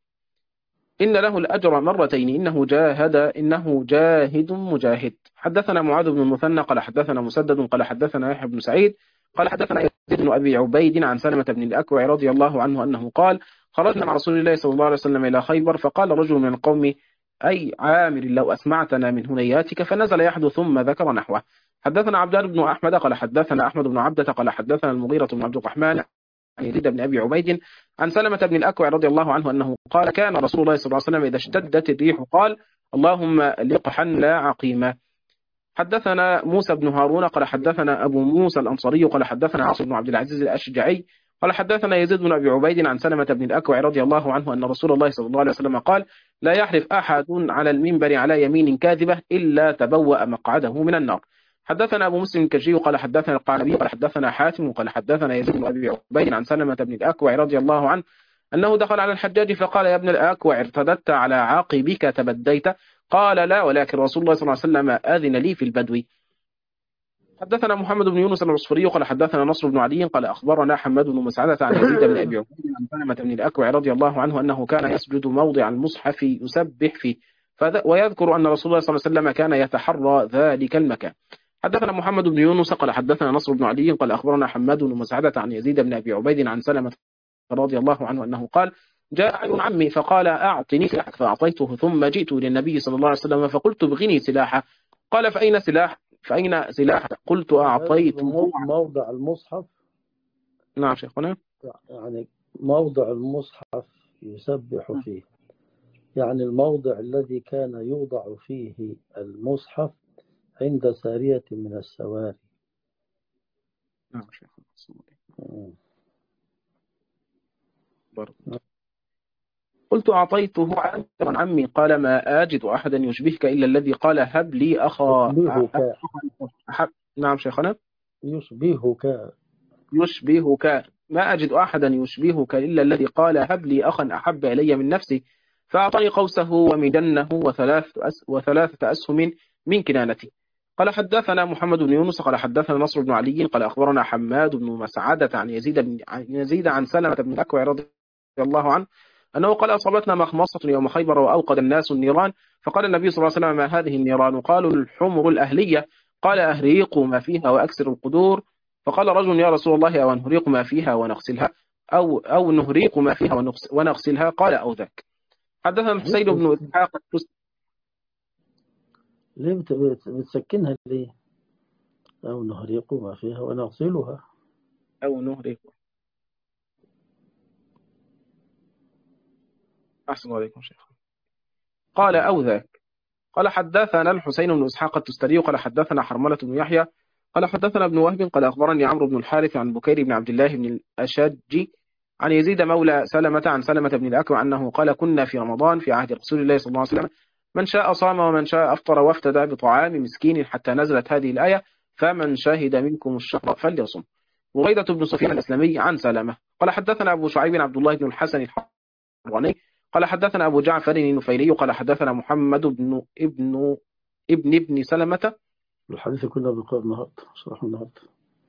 إن له الأجر مرتين إنه جاهد إنه جاهد مجاهد. حدثنا معاذ بن المثنى قال حدثنا مسدد قال حدثنا يحيى بن سعيد قال حدثنا يزيد بن أبي عبيد عن سلمة بن الأكوع رضي الله عنه أنه قال خرجنا مع رسول الله صلى الله عليه وسلم إلى خيبر فقال رجل من القوم أي عامر لو أسمعتنا من هنياتك فنزل يحدث ثم ذكر نحوه. حدثنا عبد الله بن أحمد قال حدثنا أحمد بن عبدة قال حدثنا المغيرة بن عبد الرحمن عن يزيد بن أبي عبيد عن سلمة بن الأكوع رضي الله عنه أنه قال كان رسول الله صلى الله عليه وسلم إذا اشتدت الريح قال اللهم لقحا لا عقيما. حدثنا موسى بن هارون قال حدثنا أبو موسى الأنصاري قال حدثنا عاصم بن عبد العزيز الأشجعي قال حدثنا يزيد بن أبي عبيد عن سلمة بن الأكوع رضي الله عنه أن رسول الله صلى الله عليه وسلم قال لا يحلف أحد على المنبر على يمين كاذبة إلا تبوأ مقعده من النار. حدثنا أبو مسلم الكجي قال حدثنا القعنبي قال حدثنا حاتم قال حدثنا يزيد بن أبي عبيد عن سلمة بن الأكوع رضي الله عنه أنه دخل على الحجاج فقال يا ابن الأكوع ارتدت على عاقبك تبديت؟ قال لا ولكن رسول الله صلى الله عليه وسلم آذن لي في البدو. حدثنا محمد بن يونس العصفري قال حدثنا نصر بن عدي قال أخبرنا حماد بن مسعدة عن يزيد بن أبي عبيد عن سلمة بن الأكوع رضي الله عنه أنه كان يسجد موضع المصحف يسبح فيه ويذكر أن رسول الله صلى الله عليه وسلم كان يتحرى ذلك المكان. حدثنا محمد بن يونس قال حدثنا نصر بن علي قال أخبرنا حماد بن مسعدة عن يزيد بن أبي عبيد عن سلمة رضي الله عنه أنه قال جاء ابن عمي فقال أعطني سلاحك فأعطيته ثم جئت للنبي صلى الله عليه وسلم فقلت ابغني سلاحه قال فأين سلاح فأين سلاحك قلت أعطيته. موضع المصحف. نعم شيخنا. يعني موضع المصحف يسبح فيه، يعني الموضع الذي كان يوضع فيه المصحف عند سارية من السواري. نعم شيخنا. قلت أعطيته عن عمي قال ما أجد أحدا يشبهك إلا الذي قال هب لي أخا أحب. نعم شيخنا. يشبهك يشبهك ما أجد أحدا يشبهك إلا الذي قال هب لي أخا أحب إلي من نفسي فأعطاني قوسه ومدنه وثلاثة أس وثلاثة أسهم من كنانتي. قال حدثنا محمد بن يونس قال حدثنا نصر بن علي قال أخبرنا حماد بن مسعدة عن يزيد بن عن يزيد عن سلمة بن الأكوع رضي الله عنه أنه قال أصابتنا مخمصة يوم خيبر وأوقد الناس النيران فقال النبي صلى الله عليه وسلم ما هذه النيران؟ قالوا الحمر الأهلية. قال أهريقوا ما فيها وأكسر القدور. فقال رجل يا رسول الله أو نهريق ما فيها ونغسلها أو أو نهريق ما فيها ونغسلها قال أو ذاك. حدثنا الحسين بن إسحاق. ليه بتسكنها ليه؟ أو نهريق ما فيها ونغسلها أو نهريق. أحسن عليكم شيخ. قال أو ذاك. قال حدثنا الحسين بن إسحاق التستري قال حدثنا حرملة بن يحيى قال حدثنا ابن وهب قال أخبرني عمرو بن الحارث عن بكير بن عبد الله بن الأشج عن يزيد مولى سلمة عن سلمة بن الأكوع أنه قال كنا في رمضان في عهد رسول الله صلى الله عليه وسلم من شاء صام ومن شاء أفطر وافتدى بطعام مسكين حتى نزلت هذه الآية فمن شهد منكم الشهر فليصم. بريدة بن سفيان الأسلمي عن سلمة قال حدثنا أبو شعيب عبد الله بن الحسن الحراني قال حدثنا أبو جعفر النفيري قال حدثنا محمد بن ابن ابن ابن سلمة. الحديث كنا بنقرأ النهارده شرح النهارده.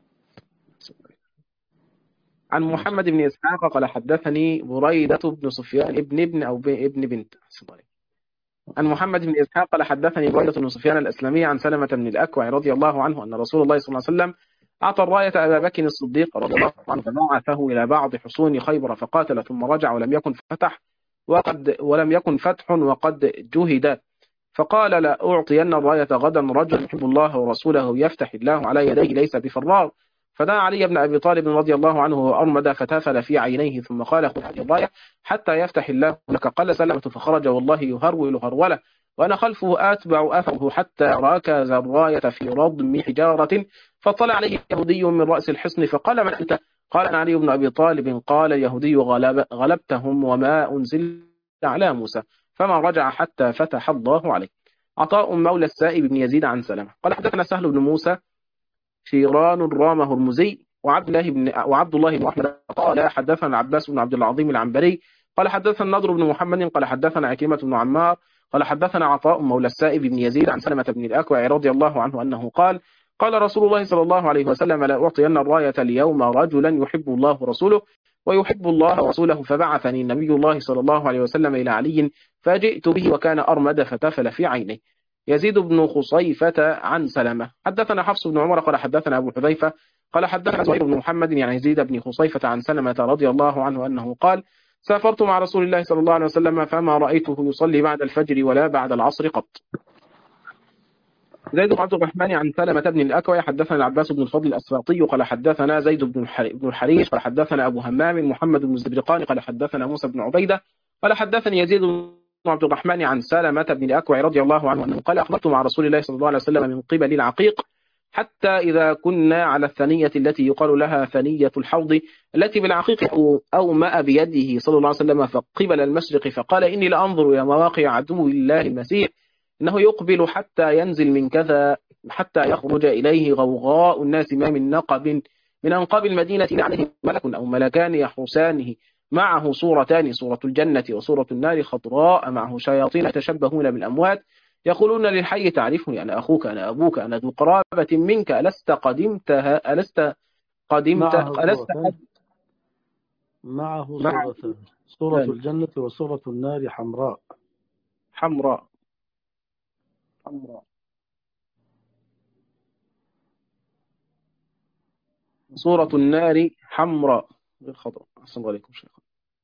عن محمد بن إسحاق قال حدثني بريدة بن سفيان ابن ابن أو ابن بنت. عن محمد بن إسحاق قال حدثني بريدة بن سفيان الأسلمي عن سلمة بن الأكوع رضي الله عنه أن رسول الله صلى الله عليه وسلم أعطى الراية أبا بكر الصديق رضي الله عنه فبعثه إلى بعض حصون خيبر فقاتل ثم رجع ولم يكن فتح وقد ولم يكن فتح وقد جهد فقال لا أعطين الراية غدا رجل يحب الله ورسوله يفتح الله على يديه ليس بفرار. فدعا علي بن أبي طالب رضي الله عنه وأرمد فتافل في عينيه ثم قال خذ هذه الراية حتى يفتح الله لك. قال سلمة فخرج والله يهرول هرولة وأنا خلفه أتبع أثره حتى ركز الراية في رضم حجارة فطلع عليه يهودي من رأس الحصن فقال من أنت؟ قال أنا علي بن أبي طالب. قال اليهودي غلب غلبتهم وما أنزل على موسى فما رجع حتى فتح الله عليه. عطاء مولى السائب بن يزيد عن سلمة قال حدثنا سهل بن موسى شيران الرام هرمزي وعبد الله بن وعبد الله بن أحمد قال حدثنا العباس بن عبد العظيم العنبري قال حدثنا النضر بن محمد قال حدثنا عكرمة بن عمار قال حدثنا عطاء مولى السائب بن يزيد عن سلمة بن الأكوع رضي الله عنه أنه قال قال رسول الله صلى الله عليه وسلم لا أعطين الراية اليوم رجلا يحب الله ورسوله ويحب الله ورسوله فبعثني النبي الله صلى الله عليه وسلم إلى علي فجئت به وكان أرمد فتفل في عينه. يزيد بن خصيفة عن سلمة حدثنا حفص بن عمر قال حدثنا أبو حذيفة قال حدثنا زهير بن محمد يعني يزيد بن خصيفة عن سلمة رضي الله عنه أنه قال سافرت مع رسول الله صلى الله عليه وسلم فما رأيته يصلي بعد الفجر ولا بعد العصر قط. زيد بن عبد الرحمن عن سلمة بن الأكوع حدثنا العباس بن الفضل الأسفاطي قال حدثنا زيد بن الحريش قال حدثنا أبو همام محمد بن الزبرقاني قال حدثنا موسى بن عبيدة قال حدثني يزيد بن عبد الرحمن عن سلمة بن الأكوع رضي الله عنه أنه قال أخبرت مع رسول الله صلى الله عليه وسلم من قبل العقيق حتى إذا كنا على الثنية التي يقال لها ثنية الحوض التي بالعقيق أومأ بيده صلى الله عليه وسلم فقبل المشرق فقال إني لأنظر إلى مواقع عدو الله المسيح إنه يقبل حتى ينزل من كذا حتى يخرج إليه غوغاء الناس ما من نقب من أنقاب المدينة عليه ملك أو ملكان يحرسانه معه صورتان صورة الجنة وصورة النار خضراء معه شياطين يتشبهون بالأموات يقولون للحي تعرفني أنا أخوك أنا أبوك أنا ذو قرابة منك ألست قدمتها ألست قدمت ألست معه صورتان صورة الجنة وصورة النار حمراء حمراء حمراء. صورة النار حمراء غير خضراء. أحسن الله عليكم شيخ.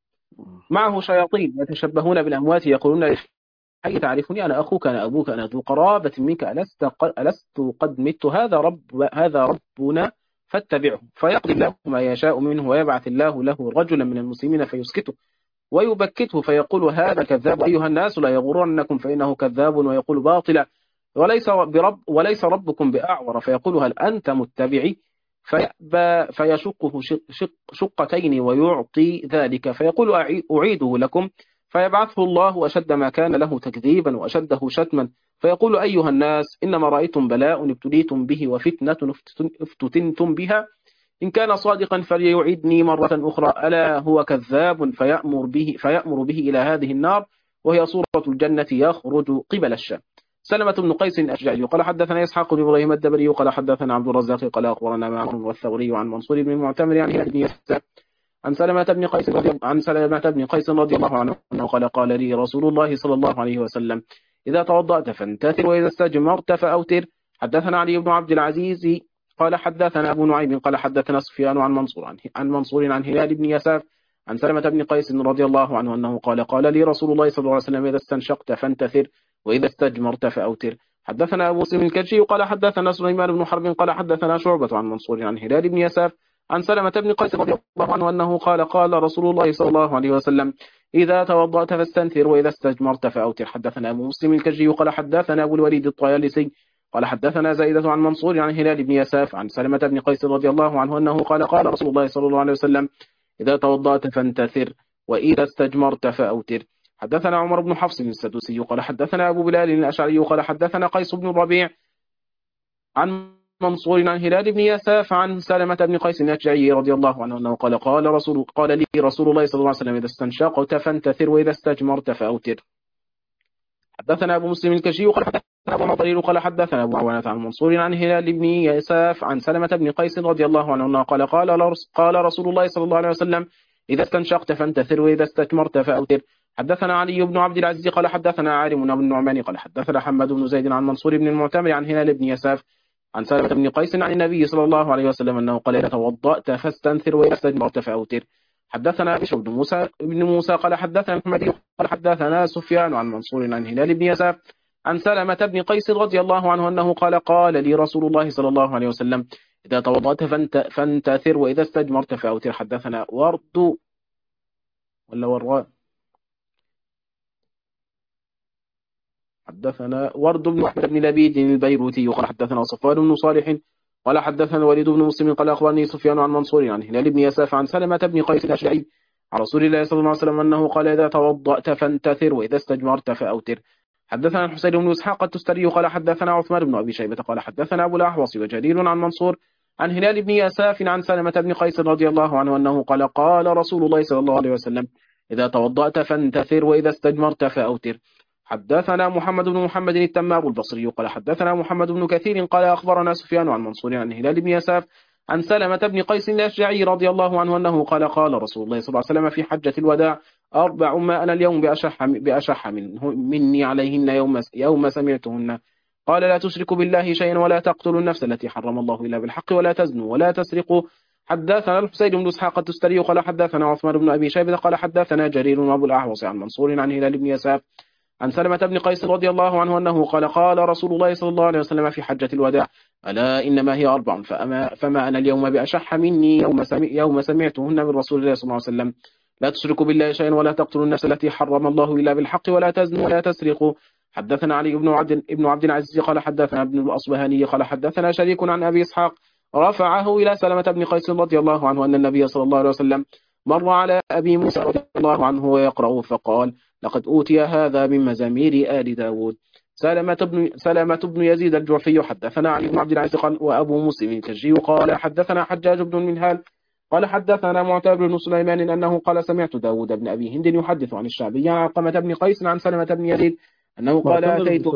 معه شياطين يتشبهون بالأموات يقولون أي تعرفني أنا أخوك أنا أبوك أنا ذو قرابة منك ألست قد, ألست قد مت هذا رب هذا ربنا فاتبعه فيقضي الله ما يشاء منه ويبعث الله له رجلا من المسلمين فيسكته ويبكته فيقول هذا كذاب أيها الناس لا يغرنكم فإنه كذاب ويقول باطلا وليس برب وليس ربكم بأعور فيقول هل أنت متبعي فيأبى فيشقه شق شق شقتين ويعطي ذلك فيقول أعيده لكم فيبعثه الله أشد ما كان له تكذيبا وأشده شتما فيقول أيها الناس إنما رأيتم بلاء ابتليتم به وفتنة افتتنتم بها إن كان صادقا فليعيدني مرة أخرى ألا هو كذاب فيأمر به, فيأمر به إلى هذه النار وهي صورة الجنة يخرج قبل الشام. سلمة بن قيس الأشجعي قال حدثنا إسحاق بن إبراهيم الدبري قال حدثنا عبد الرزاق قال أخبرنا معمر والثوري عن منصور بن المعتمر عن هلال بن يسار عن سلمة بن قيس رضي عن سلمة بن قيس رضي الله عنه أنه قال قال لي رسول الله صلى الله عليه وسلم إذا توضأت فانتثر وإذا استجمرت فأوتر. حدثنا علي بن عبد العزيز قال حدثنا أبو نعيم قال حدثنا سفيان عن منصور عن, عن منصور عن هلال بن يسار عن سلمة بن قيس رضي الله عنه أنه قال قال لي رسول الله صلى الله عليه وسلم إذا استنشقت فانتثر وإذا استجمرت فأوتر. حدثنا أبو مسلم الكجي قال حدثنا سليمان بن حرب قال حدثنا شعبة عن منصور عن هلال بن يسار عن سلمة بن قيس رضي الله عنه أنه قال قال رسول الله صلى الله عليه وسلم إذا توضأت فاستنثر وإذا استجمرت فأوتر. حدثنا أبو مسلم الكجي قال حدثنا أبو الوليد الطيالسي قال حدثنا زائدة عن منصور عن هلال بن يساف عن سلمة بن قيس رضي الله عنه أنه قال قال رسول الله صلى الله عليه وسلم إذا توضأت فانتثر وإذا استجمرت فأوتر. حدثنا عمر بن حفص السدوسي قال حدثنا أبو بلال الأشعري قال حدثنا قيس بن الربيع عن منصور عن هلال بن يساف عن سلمة بن قيس الأشجعي رضي الله عنه أنه قال قال رسول قال لي رسول الله صلى الله عليه وسلم إذا استنشقت فانتثر وإذا استجمرت فأوتر. حدثنا أبو مسلم الكشي قال حدثنا أبو مطرير قال حدثنا أبو عوانة عن منصور عن هلال بن يساف عن سلمة بن قيس رضي الله عنه أنه قال قال قال رسول الله صلى الله عليه وسلم إذا استنشقت فانتثر وإذا استجمرت فأوتر. حدثنا علي بن عبد العزيز قال حدثنا عالم بن النعمان قال حدثنا حماد بن زيد عن منصور بن المعتمر عن هلال بن يساف عن سلمة بن قيس عن النبي صلى الله عليه وسلم أنه قال إذا توضأت فاستنثر وإذا استجمرت فأوتر. حدثنا بشر بن موسى بن موسى قال حدثنا محمد قال حدثنا سفيان عن منصور عن هلال بن يساف عن سلمة بن قيس رضي الله عنه أنه قال قال لي رسول الله صلى الله عليه وسلم إذا توضأت فانتثر وإذا استجمرت فأوتر. حدثنا ورد ولا وراء حدثنا ورد بن أحمد بن لبيد البيروتي قال حدثنا صفوان بن صالح قال حدثنا الوليد بن مسلم قال أخبرني سفيان عن منصور عن هلال بن يساف عن سلمة بن قيس الأشجعي عن رسول الله صلى الله عليه وسلم أنه قال إذا توضأت فانتثر وإذا استجمرت فأوتر. حدثنا الحسين بن إسحاق التستري قال حدثنا عثمان بن أبي شيبة قال حدثنا أبو الأحوص وجرير عن منصور عن هلال بن يساف عن سلمة بن قيس رضي الله عنه أنه قال قال رسول الله صلى الله عليه وسلم إذا توضأت فانتثر وإذا استجمرت فأوتر. حدثنا محمد بن محمد التمام البصري قال حدثنا محمد بن كثير قال أخبرنا سفيان عن منصور عن هلال بن يساف عن سلمة بن قيس الأشجعي رضي الله عنه أنه قال قال رسول الله صلى الله عليه وسلم في حجة الوداع أربع ما أنا اليوم بأشح, بأشح منه مني عليهن يوم, يوم سمعتهن قال لا تشركوا بالله شيئا ولا تقتلوا النفس التي حرم الله إلا بالحق ولا تزنوا ولا تسرقوا. حدثنا الحسين بن إسحاق التستري قال حدثنا عثمان بن أبي شيبة قال حدثنا جرير وأبو الأحوص عن منصور عن هلال بن يساف عن سلمة بن قيس رضي الله عنه أنه قال قال رسول الله صلى الله عليه وسلم في حجة الوداع ألا إنما هي أربع فأما, فما أنا اليوم بأشح مني يوم, سمع يوم سمعتهن من رسول الله صلى الله عليه وسلم لا تشركوا بالله شيئا ولا تقتلوا النفس التي حرم الله إلا بالحق ولا تزنوا ولا تسرقوا. حدثنا علي بن عبد ابن عبد العزيز قال حدثنا ابن الأصبهاني قال حدثنا شريك عن أبي إسحاق رفعه إلى سلمة بن قيس رضي الله عنه أن النبي صلى الله عليه وسلم مر على أبي موسى رضي الله عنه ويقرأ فقال لقد أوتي هذا من مزامير آل داود. سلمة بن, سلمة بن يزيد الجعفي حدثنا علي بن عبد العزيز قال وأبو مسلم الكجي قال حدثنا حجاج بن المنهال قال حدثنا معتمر بن سليمان أنه قال سمعت داود بن أبي هند يحدث عن الشعبي عن علقمة بن قيس عن سلمة بن يزيد أنه قال أتيت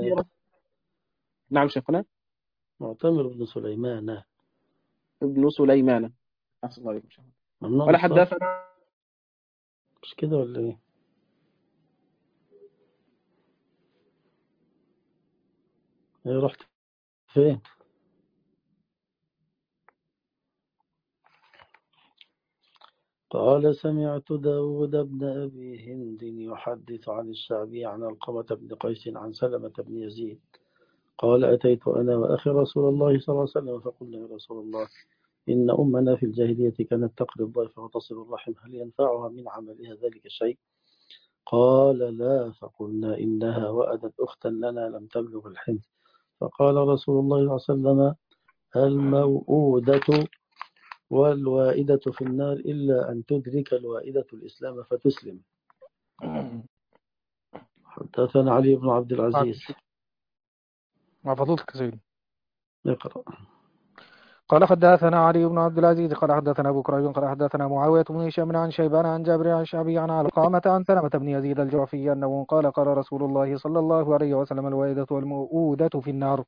نعم شيخنا معتمر بن سليمان ابن سليمان أحسن الله عليكم شيخنا قال حدثنا مش كده ولا إيه رحت فين؟ قال سمعت داود بن أبي هند يحدث عن الشعبي عن علقمة بن قيس عن سلمة بن يزيد قال أتيت أنا وأخي رسول الله صلى الله عليه وسلم فقلنا يا رسول الله إن أمنا في الجاهلية كانت تقري الضيف وتصل الرحم هل ينفعها من عملها ذلك شيء؟ قال لا. فقلنا إنها وأدت أختا لنا لم تبلغ الحنث. فقال رسول الله صلى الله عليه وسلم الموؤودة والوائدة في النار إلا أن تدرك الوائدة الإسلام فتسلم. حدثنا علي بن عبد العزيز. مع فضلك سيدي. اقرأ. قال حدثنا علي بن عبد العزيز قال حدثنا أبو كريب قال حدثنا معاوية بن هشام عن شيبان عن جابر عن الشعبي عن علقمة عن سلمة بن يزيد الجعفي أنه قال قال رسول الله صلى الله عليه وسلم الوائدة والموؤودة في النار.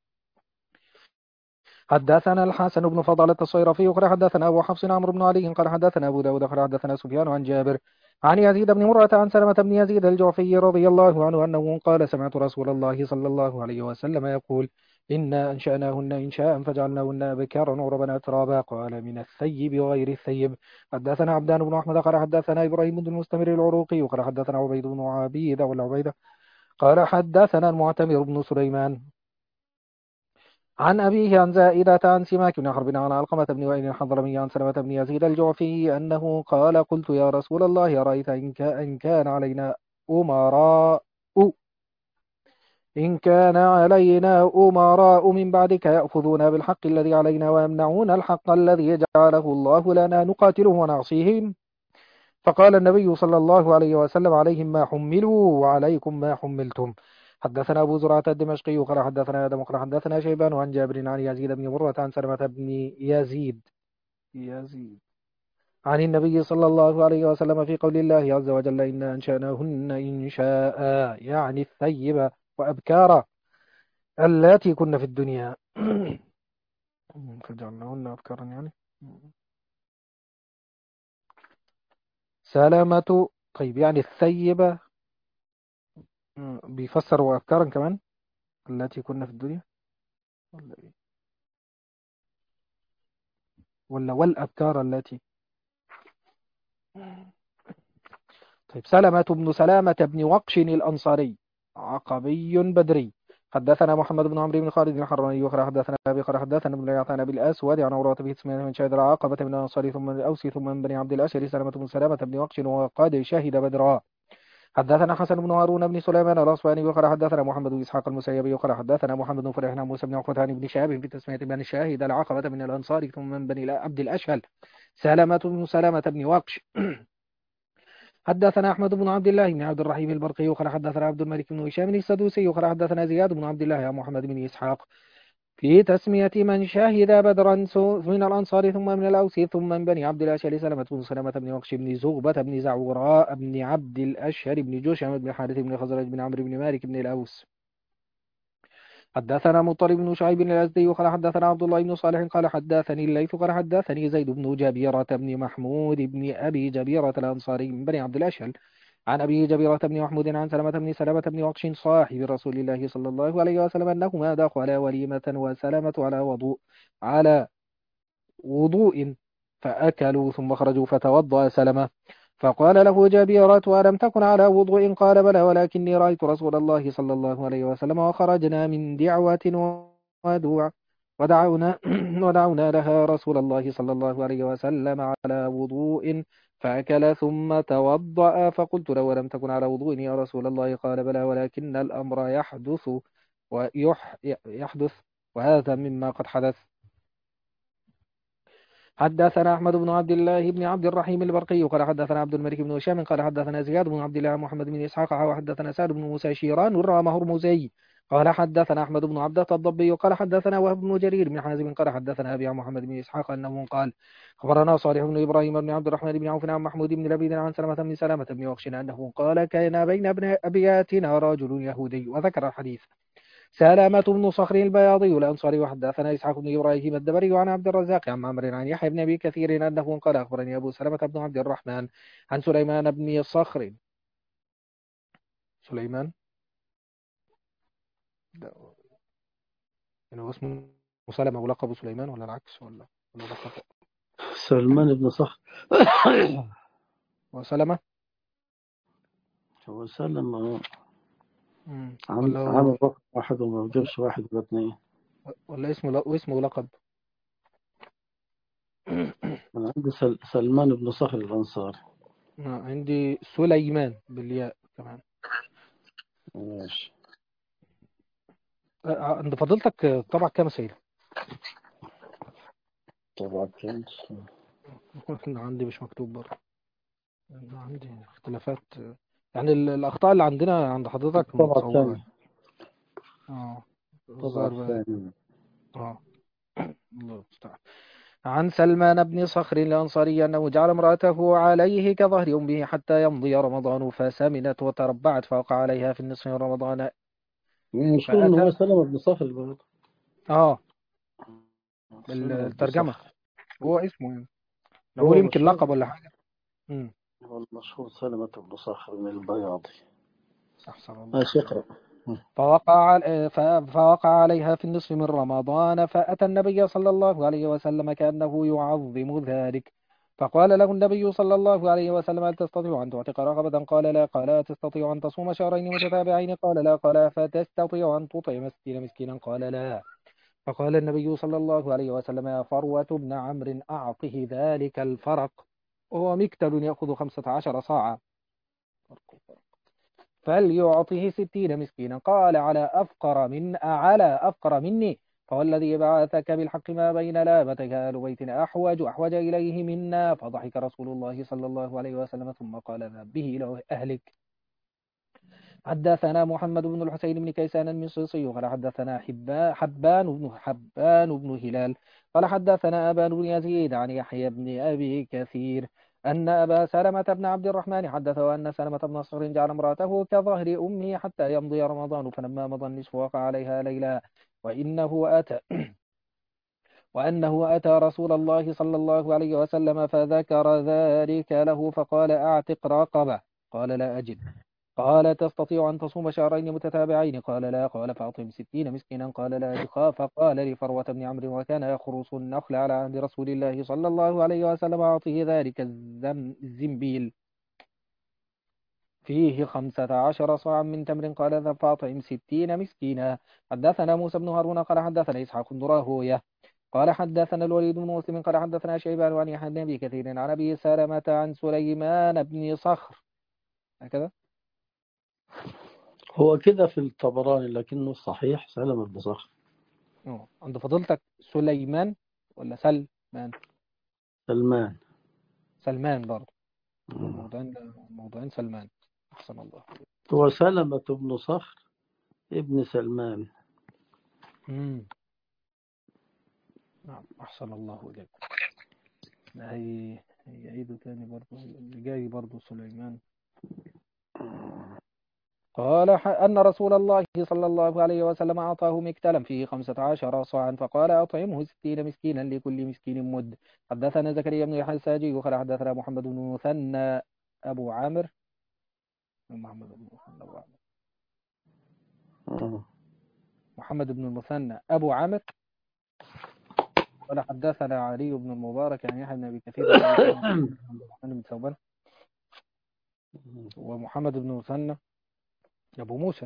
حدثنا الحسن بن فضالة الصيرفي قال حدثنا أبو حفص عمرو بن علي قال حدثنا أبو داود قال حدثنا سفيان عن جابر عن يزيد بن مرة عن سلمة بن يزيد الجعفي رضي الله عنه أنه قال سمعت رسول الله صلى الله عليه وسلم يقول إنا أنشأناهن إنشاء فجعلناهن أبكارا عربا أترابا قال من الثيب وغير الثيب. حدثنا عبدان بن أحمد قال حدثنا إبراهيم بن المستمر العروقي قال حدثنا عبيد بن عبيد ولا عبيدة قال حدثنا المعتمر بن سليمان عن أبيه عن زائدة عن سماك بن حرب عن علقمة بن وائل الحضرمي عن سلمة بن يزيد الجعفي أنه قال قلت يا رسول الله أرأيت إن كان علينا أمراء إن كان علينا أمراء من بعدك يأخذون بالحق الذي علينا ويمنعون الحق الذي جعله الله لنا نقاتله ونعصيهم. فقال النبي صلى الله عليه وسلم عليهم ما حملوا وعليكم ما حملتم. حدثنا أبو زرعة الدمشقي قال حدثنا آدم قال حدثنا شيبان عن جابر عن يزيد بن مرة عن سلمة بن يزيد يزيد عن النبي صلى الله عليه وسلم في قول الله عز وجل إنا أنشأناهن إنشاء يعني الثيبة وأبكارا التي كن في الدنيا فجعلناهن أبكارا يعني سلامة. طيب يعني الثيبة بيفسر وأبكارا كمان التي كنا في الدنيا ولا إيه ولا والأبكار التي. طيب سلمة بن سلامة بن وقش الأنصاري عقبي بدري. حدثنا محمد بن عمرو بن خالد الحراني وقال حدثنا أبي قال حدثنا ابن عن أبي الأسود عن عروة بن سمية من شهد العقبة من الأنصار ثم من الأوس ثم من بني عبد الأشهر سلمة بن سلامة بن وقش وقد شهد بدرا. حدثنا حسن بن هارون بن سليمان الأصفهاني وقال حدثنا محمد بن إسحاق المسيبي وقال حدثنا محمد بن فرح عن موسى بن عقبة عن ابن شهاب في تسمية بني شاهد العقبة من الأنصار ثم من بني عبد الأشهل سلمة بن سلامة بن وقش. حدثنا أحمد بن عبد الله بن عبد الرحيم البرقي وقال حدثنا عبد الملك بن هشام السدوسي وقال حدثنا زياد بن عبد الله عن محمد بن إسحاق في تسمية من شهد بدرا من الأنصار ثم من الأوس ثم من بني عبد الأشهر سلمة بن سلمة بن وقش بن زغبة بن زعوراء بن عبد الأشهر بن جشم بن حارث بن خزرج بن عمرو بن مالك بن الأوس. حدثنا مطر بن شعيب الأزدي وقال حدثنا عبد الله بن صالح قال حدثني الليث قال حدثني زيد بن جبيرة بن محمود بن أبي جبيرة الأنصاري من بني عبد الأشهل عن أبي جبيرة بن محمود عن سلمة بن سلمة بن وقش صاحب رسول الله صلى الله عليه وسلم أنهما دخلا وليمة وسلمة على وضوء على وضوء فأكلوا ثم خرجوا فتوضأ سلمة فقال له جبيرة ألم تكن على وضوء قال بلى ولكني رأيت رسول الله صلى الله عليه وسلم وخرجنا من دعوة ودوع ودعونا ودعونا لها رسول الله صلى الله عليه وسلم على وضوء فأكل ثم توضأ فقلت له ولم تكن على وضوء يا رسول الله قال بلى ولكن الأمر يحدث ويحدث وهذا مما قد حدث. حدثنا أحمد بن عبد الله بن عبد الرحيم البرقي قال حدثنا عبد الملك بن هشام قال حدثنا زياد بن عبد الله محمد بن إسحاق وحدثنا سعد بن موسى شيران الرام هرمزي قال حدثنا أحمد بن عبدة الضبي قال حدثنا وهب بن جرير بن حازم قال حدثنا أبي محمد بن إسحاق أنه قال خبرنا صالح بن إبراهيم بن عبد الرحمن بن عوف عن محمود بن لبيد عن سلمة بن سلامة بن وقش أنه قال كان بين ابن أبياتنا رجل يهودي وذكر الحديث. سلامة بن صخر البياضي الأنصاري وحدثنا إسحاق بن إبراهيم الدبري عن عبد الرزاق عن معمر عن يحيى بن أبي كثير أنه قال أخبرني أبو سلمة بن عبد الرحمن عن سليمان بن صخر سليمان يعني هو اسمه سلمة ولقبه سليمان ولا العكس ولا ولا ده خطأ؟ سلمان بن صخر. وسلمة هو سلم آه. مم. عم ولا هو عامل رقم واحد وما ولا, بجيبش واحد ولا اثنين. ولا اسمه لا واسمه لقب. أنا عندي سل... سلمان بن صخر الأنصاري. عندي سليمان بالياء كمان. ماشي. آه، عند فضيلتك آه، طبعا كام سيدة؟ طبعا كان عندي مش مكتوب برضه. أنا عندي اختلافات آه، يعني ال- الأخطاء اللي عندنا عند حضرتك طبعا متصورة ثاني. يعني. اه طبعا الظاهر بقى. ثاني. اه الله المستعان. عن سلمان بن صخر الأنصاري أنه جعل امرأته عليه كظهر أمه حتى يمضي رمضان فسمنت وتربعت فوقع عليها في النصف من رمضان المشهور إن فأتى. هو سلمة بن صخر برضه. اه سلمة بن الترجمة صخر. هو اسمه يعني. نقول هو يمكن مشهور. لقب ولا حاجة. مم. هو المشهور سلمة بن صخر من البياضي. أحسن الله ماشي إليك. اقرأ. فوقع ف- فوقع عليها في النصف من رمضان فأتى النبي صلى الله عليه وسلم كأنه يعظم ذلك فقال له النبي صلى الله عليه وسلم هل تستطيع أن تعتق رقبة؟ قال لا. قال تستطيع أن تصوم شهرين متتابعين؟ قال لا. قال فتستطيع أن تطعم ستين مسكينا؟ قال لا. فقال النبي صلى الله عليه وسلم يا فروة بن عمرو أعطه ذلك الفرق وهو مكتل يأخذ خمسة عشر صاعا فليعطه ستين مسكينا. قال على أفقر من على أفقر مني فوالذي بعثك بالحق ما بين لابتك آل بيت أحوج أحوج إليه منا. فضحك رسول الله صلى الله عليه وسلم ثم قال اذهب به إلى أهلك. حدثنا محمد بن الحسين بن كيسان المصيصي قال حدثنا حبان حبان بن حبان بن هلال قال حدثنا أبان بن يزيد عن يحيى بن أبي كثير أن أبا سلمة بن عبد الرحمن حدثه أن سلمة بن صخر جعل امرأته كظهر أمه حتى يمضي رمضان فلما مضى النصف وقع عليها ليلا وإنه أتى وأنه أتى رسول الله صلى الله عليه وسلم فذكر ذلك له فقال أعتق رقبة. قال لا أجد. قال تستطيع أن تصوم شهرين متتابعين؟ قال لا. قال فأطعم ستين مسكينا؟ قال لا أجد. فقال لفروة بن عمرو وكان يخرص النخل على عهد رسول الله صلى الله عليه وسلم أعطه ذلك الزم- الزنبيل فيه خمسة عشر صاعا من تمر؟ قال اذهب فأطعم ستين مسكينا. حدثنا موسى بن هارون قال حدثنا إسحاق بن راهوية قال حدثنا الوليد بن مسلم قال حدثنا شيبان عن يحيى بن أبي كثير عن أبي سلمة عن سليمان بن صخر هكذا. هو كده في الطبراني لكنه صحيح سلمة بن صخر. أوه. عند فضيلتك سليمان ولا سلمان؟ سلمان. سلمان برضه. مم. موضوعين موضوعين سلمان. أحسن الله. هو سلمة بن صخر ابن سلمان. امم نعم أحسن الله إليك. هي هي عيده تاني برضه اللي جاي برضه سليمان. قال ح- أن رسول الله صلى الله عليه وسلم أعطاه مكتلا فيه خمسة عشر صاعا فقال أطعمه ستين مسكينا لكل مسكين مد. حدثنا زكريا بن يحيى الساجي وقال حدثنا محمد بن مثنى أبو عامر محمد بن مثنى أبو عامر مم. محمد بن المثنى أبو عامر قال حدثنا علي بن المبارك عن يحيى بن أبي كثير عن أبي سلمة عبد الرحمن بن ثوبان ومحمد بن مثنى أبو موسى.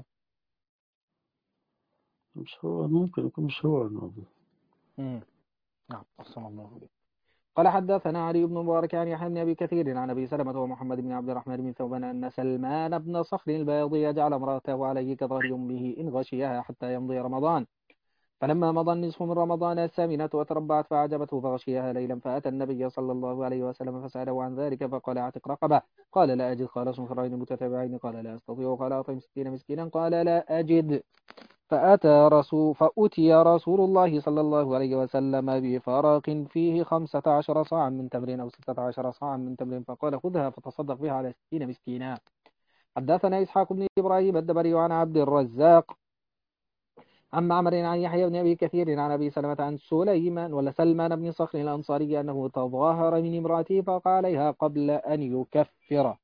مش هو، ممكن يكون مش هو الموضوع. مم. نعم أحسن الله إليك. قال حدثنا علي بن مبارك عن يحيى بن أبي كثير عن أبي سلمة ومحمد بن عبد الرحمن بن ثوبان أن سلمان بن صخر البيضي جعل امرأته عليه كظهر أمه إن غشيها حتى يمضي رمضان فلما مضى النصف من رمضان سمنت وتربعت فأعجبته فغشيها ليلا فأتى النبي صلى الله عليه وسلم فسأله عن ذلك فقال اعتق رقبة. قال لا أجد. قال صم شهرين متتابعين؟ قال لا أستطيع. قال أطعم ستين مسكينا؟ قال لا أجد. فأتى رسول فأتي رسول الله صلى الله عليه وسلم بفرق فيه خمسة عشر صاعا من تمر أو ستة عشر صاعا من تمر فقال خذها فتصدق بها على ستين مسكينا. حدثنا إسحاق بن إبراهيم الدبري عن عبد الرزاق عن معمر عن يحيى بن أبي كثير عن أبي سلمة عن سليمان ولا سلمان بن صخر الأنصاري أنه تظاهر من امرأته فوقع عليها قبل أن يكفر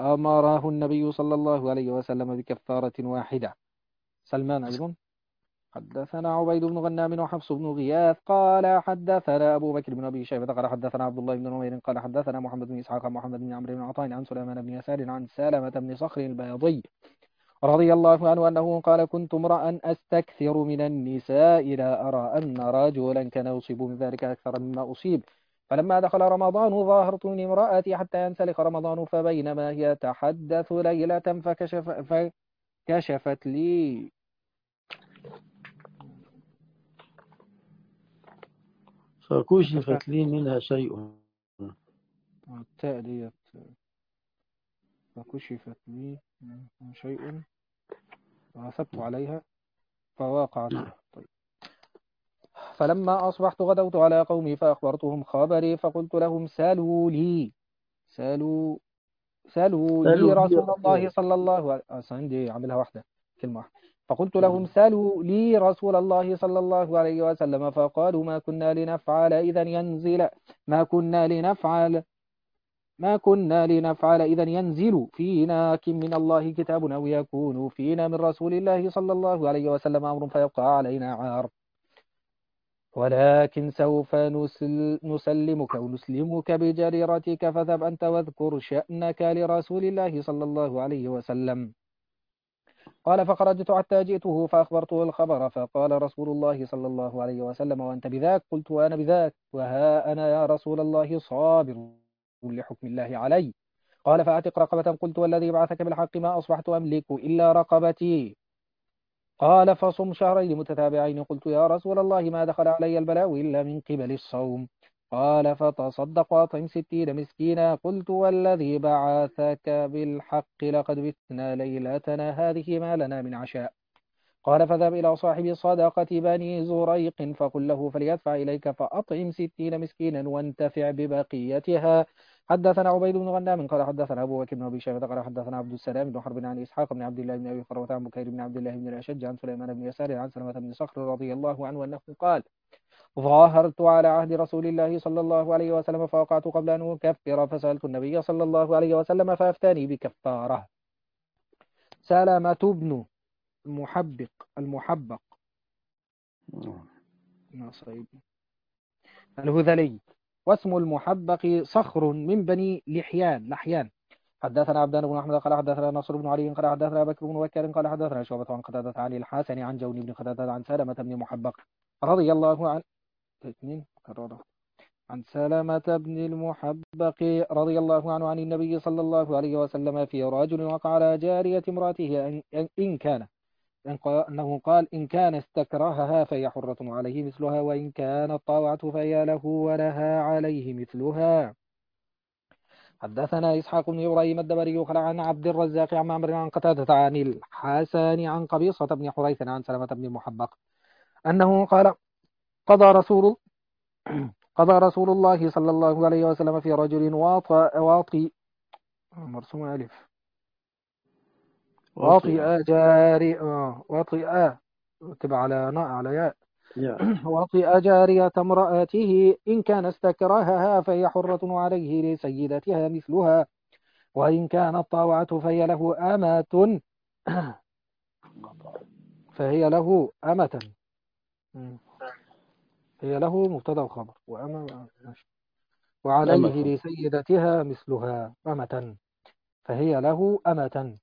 فأمره النبي صلى الله عليه وسلم بكفارة واحدة. سلمان أيضا حدثنا عبيد بن غنام وحفص بن غياث قال حدثنا أبو بكر بن أبي شيبة قال حدثنا عبد الله بن نمير قال حدثنا محمد بن إسحاق محمد بن عمرو بن عطاء عن سليمان بن يسار عن سلمة بن صخر البيضي رضي الله عنه أنه قال كنت امرأ أستكثر من النساء لا أرى أن رجلا كان يصيب من ذلك أكثر مما أصيب فلما دخل رمضان ظاهرت من امرأتي حتى ينسلخ رمضان فبينما هي تحدث ليلة فكشف فكشفت لي فكشفت لي منها شيء. التاء فكشفت لي شيء وثبت عليها فواقعت فيها. طيب. فلما أصبحت غدوت على قومي فأخبرتهم خبري فقلت لهم سالوا لي سالوا سالوا لي رسول الله صلى الله عليه وسلم عندي عملها واحدة كلمة واحدة. فقلت لهم سالوا لي رسول الله صلى الله عليه وسلم فقالوا ما كنا لنفعل إذا ينزل ما كنا لنفعل ما كنا لنفعل إذا ينزل فينا كم من الله كتاب أو يكون فينا من رسول الله صلى الله عليه وسلم أمر فيبقى علينا عار ولكن سوف نسل نسلمك ونسلمك بجريرتك فذهب أنت واذكر شأنك لرسول الله صلى الله عليه وسلم. قال فخرجت حتى جئته فأخبرته الخبر فقال رسول الله صلى الله عليه وسلم وأنت بذاك؟ قلت وأنا بذاك وها أنا يا رسول الله صابر لحكم الله علي. قال فأعتق رقبة. قلت والذي بعثك بالحق ما أصبحت أملك إلا رقبتي. قال فصم شهرين متتابعين. قلت يا رسول الله ما دخل علي البلاء إلا من قبل الصوم. قال فتصدق وأطعم ستين مسكينا. قلت والذي بعثك بالحق لقد بتنا ليلتنا هذه ما لنا من عشاء. قال فذهب إلى صاحب صدقة بني زريق فقل له فليدفع إليك فأطعم ستين مسكينا وانتفع ببقيتها. حدثنا عبيد بن غنام قال حدثنا أبو بكر بن أبي شيبة قال حدثنا عبد السلام بن حرب عن إسحاق بن عبد الله بن أبي فروة عن بكير بن عبد الله بن الأشج عن سليمان بن يسار عن سلمة بن صخر رضي الله عنه أنه قال ظاهرت على عهد رسول الله صلى الله عليه وسلم فوقعت قبل أن أكفر فسألت النبي صلى الله عليه وسلم فأفتاني بكفارة. سلمة بن المحبق المحبق الهذلي واسم المحبق صخر من بني لحيان لحيان. حدثنا عبدان بن أحمد قال حدثنا نصر بن علي قال حدثنا بكر بن بكر قال حدثنا شعبة عن قتادة عن الحسن عن جون بن قتادة عن سلمة بن محبق رضي الله عنه اثنين عن سلمة بن المحبق رضي الله عنه عن النبي صلى الله عليه وسلم في رجل وقع على جارية امرأته إن كان أنه قال إن كان استكرهها فهي حرة عليه مثلها وإن كانت طاوعته فهي له ولها عليه مثلها. حدثنا إسحاق بن إبراهيم الدبري قال عن عبد الرزاق عن معمر عن قتادة عن الحسن عن قبيصة بن حريث عن سلمة بن المحبق أنه قال قضى رسول قضى رسول الله صلى الله عليه وسلم في رجل واطي واطي مرسوم ألف واطئ جاري واطئ تبع على ناء على ياء واطئ جارية امرأته إن كان استكرهها فهي حرة عليه لسيدتها مثلها وإن كانت طاوعته فهي له أمة فهي له أمة هي له مبتدا وخبر وأمة وعليه لسيدتها مثلها أمة فهي له أمة.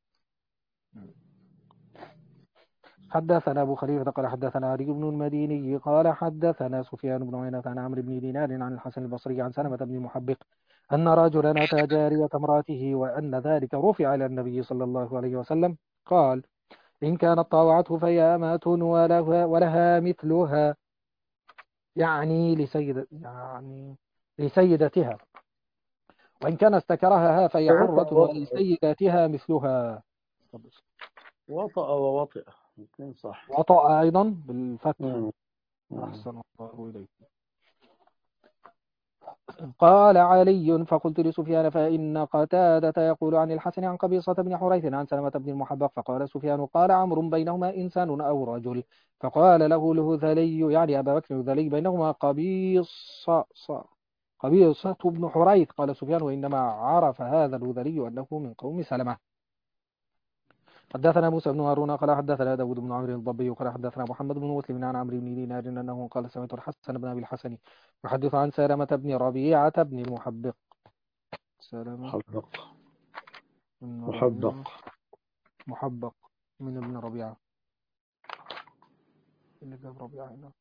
حدثنا أبو خليفة قال حدثنا علي بن المديني قال حدثنا سفيان بن عيينة عن عمرو بن دينار عن الحسن البصري عن سلمة بن محبق أن رجلا أتى جارية امرأته وأن ذلك رفع إلى النبي صلى الله عليه وسلم قال إن كانت طاوعته فهي أمة ولها, ولها مثلها يعني لسيد يعني لسيدتها وإن كان استكرهها فهي حرة ولسيدتها مثلها. وطأ ووطئ الاثنين صح. وطأ أيضا بالفتح. أحسن الله إليك. قال علي فقلت لسفيان فإن قتادة يقول عن الحسن عن قبيصة بن حريث عن سلمة بن المحبق فقال سفيان قال عمرو بينهما إنسان أو رجل فقال له الهذلي يعني أبا بكر الهذلي بينهما قبيصة قبيصة بن حريث. قال سفيان وإنما عرف هذا الهذلي أنه من قوم سلمة. حدثنا موسى بن هارون قال حدثنا داود بن عمرو الضبي قال حدثنا محمد بن مسلم عن عمرو بن دينار أنه قال سمعت الحسن بن أبي الحسن يحدث عن سلمة بن ربيعة بن المحبق. سلمة محبق بن محبق ربيعة محبق من ابن ربيعة اللي جاب ربيعة هنا.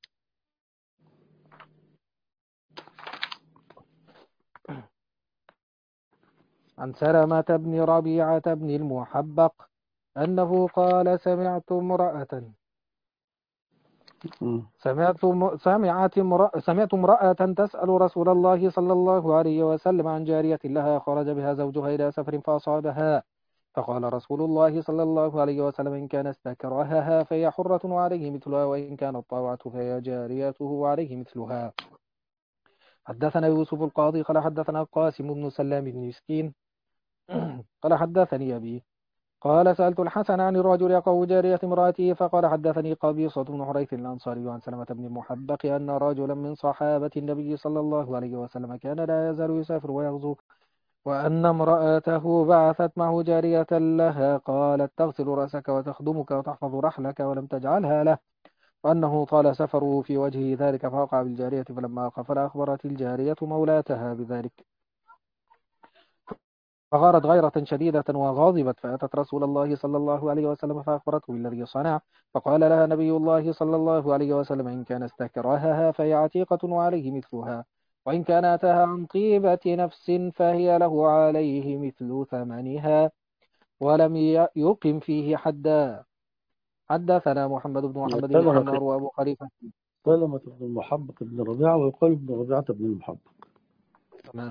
عن سلمة بن ربيعة بن المحبق أنه قال سمعت امرأة سمعت سمعت امرأة سمعت امرأة تسأل رسول الله صلى الله عليه وسلم عن جارية لها خرج بها زوجها إلى سفر فأصابها، فقال رسول الله صلى الله عليه وسلم إن كان استكرهها فهي حرة وعليه مثلها وإن كانت طاوعته فهي جاريته وعليه مثلها. حدثنا يوسف القاضي قال حدثنا قاسم بن سلام بن مسكين قال حدثني أبي قال سألت الحسن عن الرجل يقع جارية امرأته فقال حدثني قبيصة بن حريث الأنصاري عن سلمة بن المحبق أن رجلا من صحابة النبي صلى الله عليه وسلم كان لا يزال يسافر ويغزو وأن امرأته بعثت معه جارية لها قالت تغسل رأسك وتخدمك وتحفظ رحلك ولم تجعلها له، وأنه طال سفره في وجهه ذلك فوقع بالجارية فلما أقفل أخبرت الجارية مولاتها بذلك فغارت غيرة شديدة وغاضبت فأتت رسول الله صلى الله عليه وسلم فأخبرته بالذي صنع، فقال لها نبي الله صلى الله عليه وسلم إن كان استكرهها فهي عتيقة وعليه مثلها وإن كان أتاها عن طيبة نفس فهي له عليه مثل ثمنها ولم يقم فيه حدا. حدثنا محمد بن محمد التمار وأبو خليفة سلمة بن المحبق بن ربيعة ويقال ابن ربيعة بن المحبق. تمام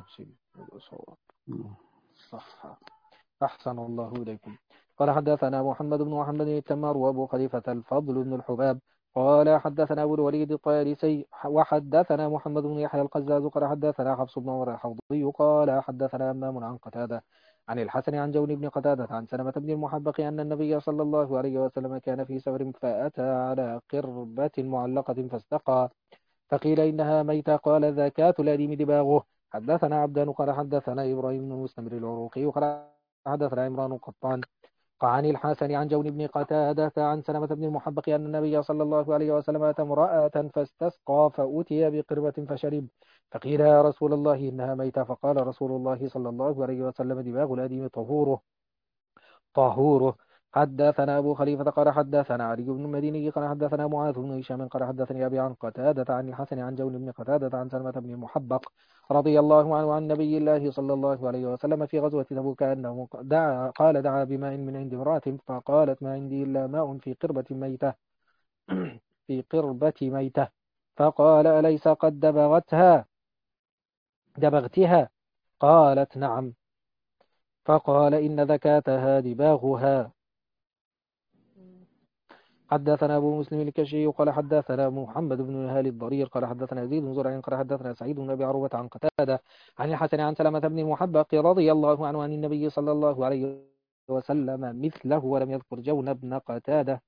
صح أحسن الله إليكم. قال حدثنا محمد بن محمد التمار وأبو خليفة الفضل بن الحباب قال حدثنا أبو الوليد الطيالسي وحدثنا محمد بن يحيى القزاز قال حدثنا حفص بن عمر الحوضي قال حدثنا أمام عن قتادة عن الحسن عن جون بن قتادة عن سلمة بن المحبق أن النبي صلى الله عليه وسلم كان في سفر فأتى على قربة معلقة فاستقى فقيل إنها ميتة قال زكاة الأديم دباغه. حدثنا عبدان قال حدثنا إبراهيم بن مستمر العروقي وقال حدثنا عمران قطان عن الحسن عن جون بن قتادة عن سلمة بن المحبق أن النبي صلى الله عليه وسلم أتى امرأة فاستسقى فأتي بقربة فشرب فقيل يا رسول الله إنها ميتة فقال رسول الله صلى الله عليه وسلم دباغ الأديم طهوره طهوره. حدثنا أبو خليفة قال حدثنا علي بن المديني قال حدثنا معاذ بن هشام قال حدثني أبي عن قتادة عن الحسن عن جون بن قتادة عن سلمة بن المحبق رضي الله عنه عن نبي الله صلى الله عليه وسلم في غزوة تبوك أنه دعا قال دعا بماء من عند امرأة فقالت ما عندي إلا ماء في قربة ميتة في قربة ميتة فقال أليس قد دبغتها دبغتها قالت نعم فقال إن زكاتها دباغها. حدثنا أبو مسلم الكشي قال حدثنا محمد بن هالي الضرير قال حدثنا يزيد بن زرع قال حدثنا سعيد بن أبي عروبة عن قتادة عن الحسن عن سلمة بن المحبق رضي الله عنه عن النبي صلى الله عليه وسلم مثله ولم يذكر جون بن قتادة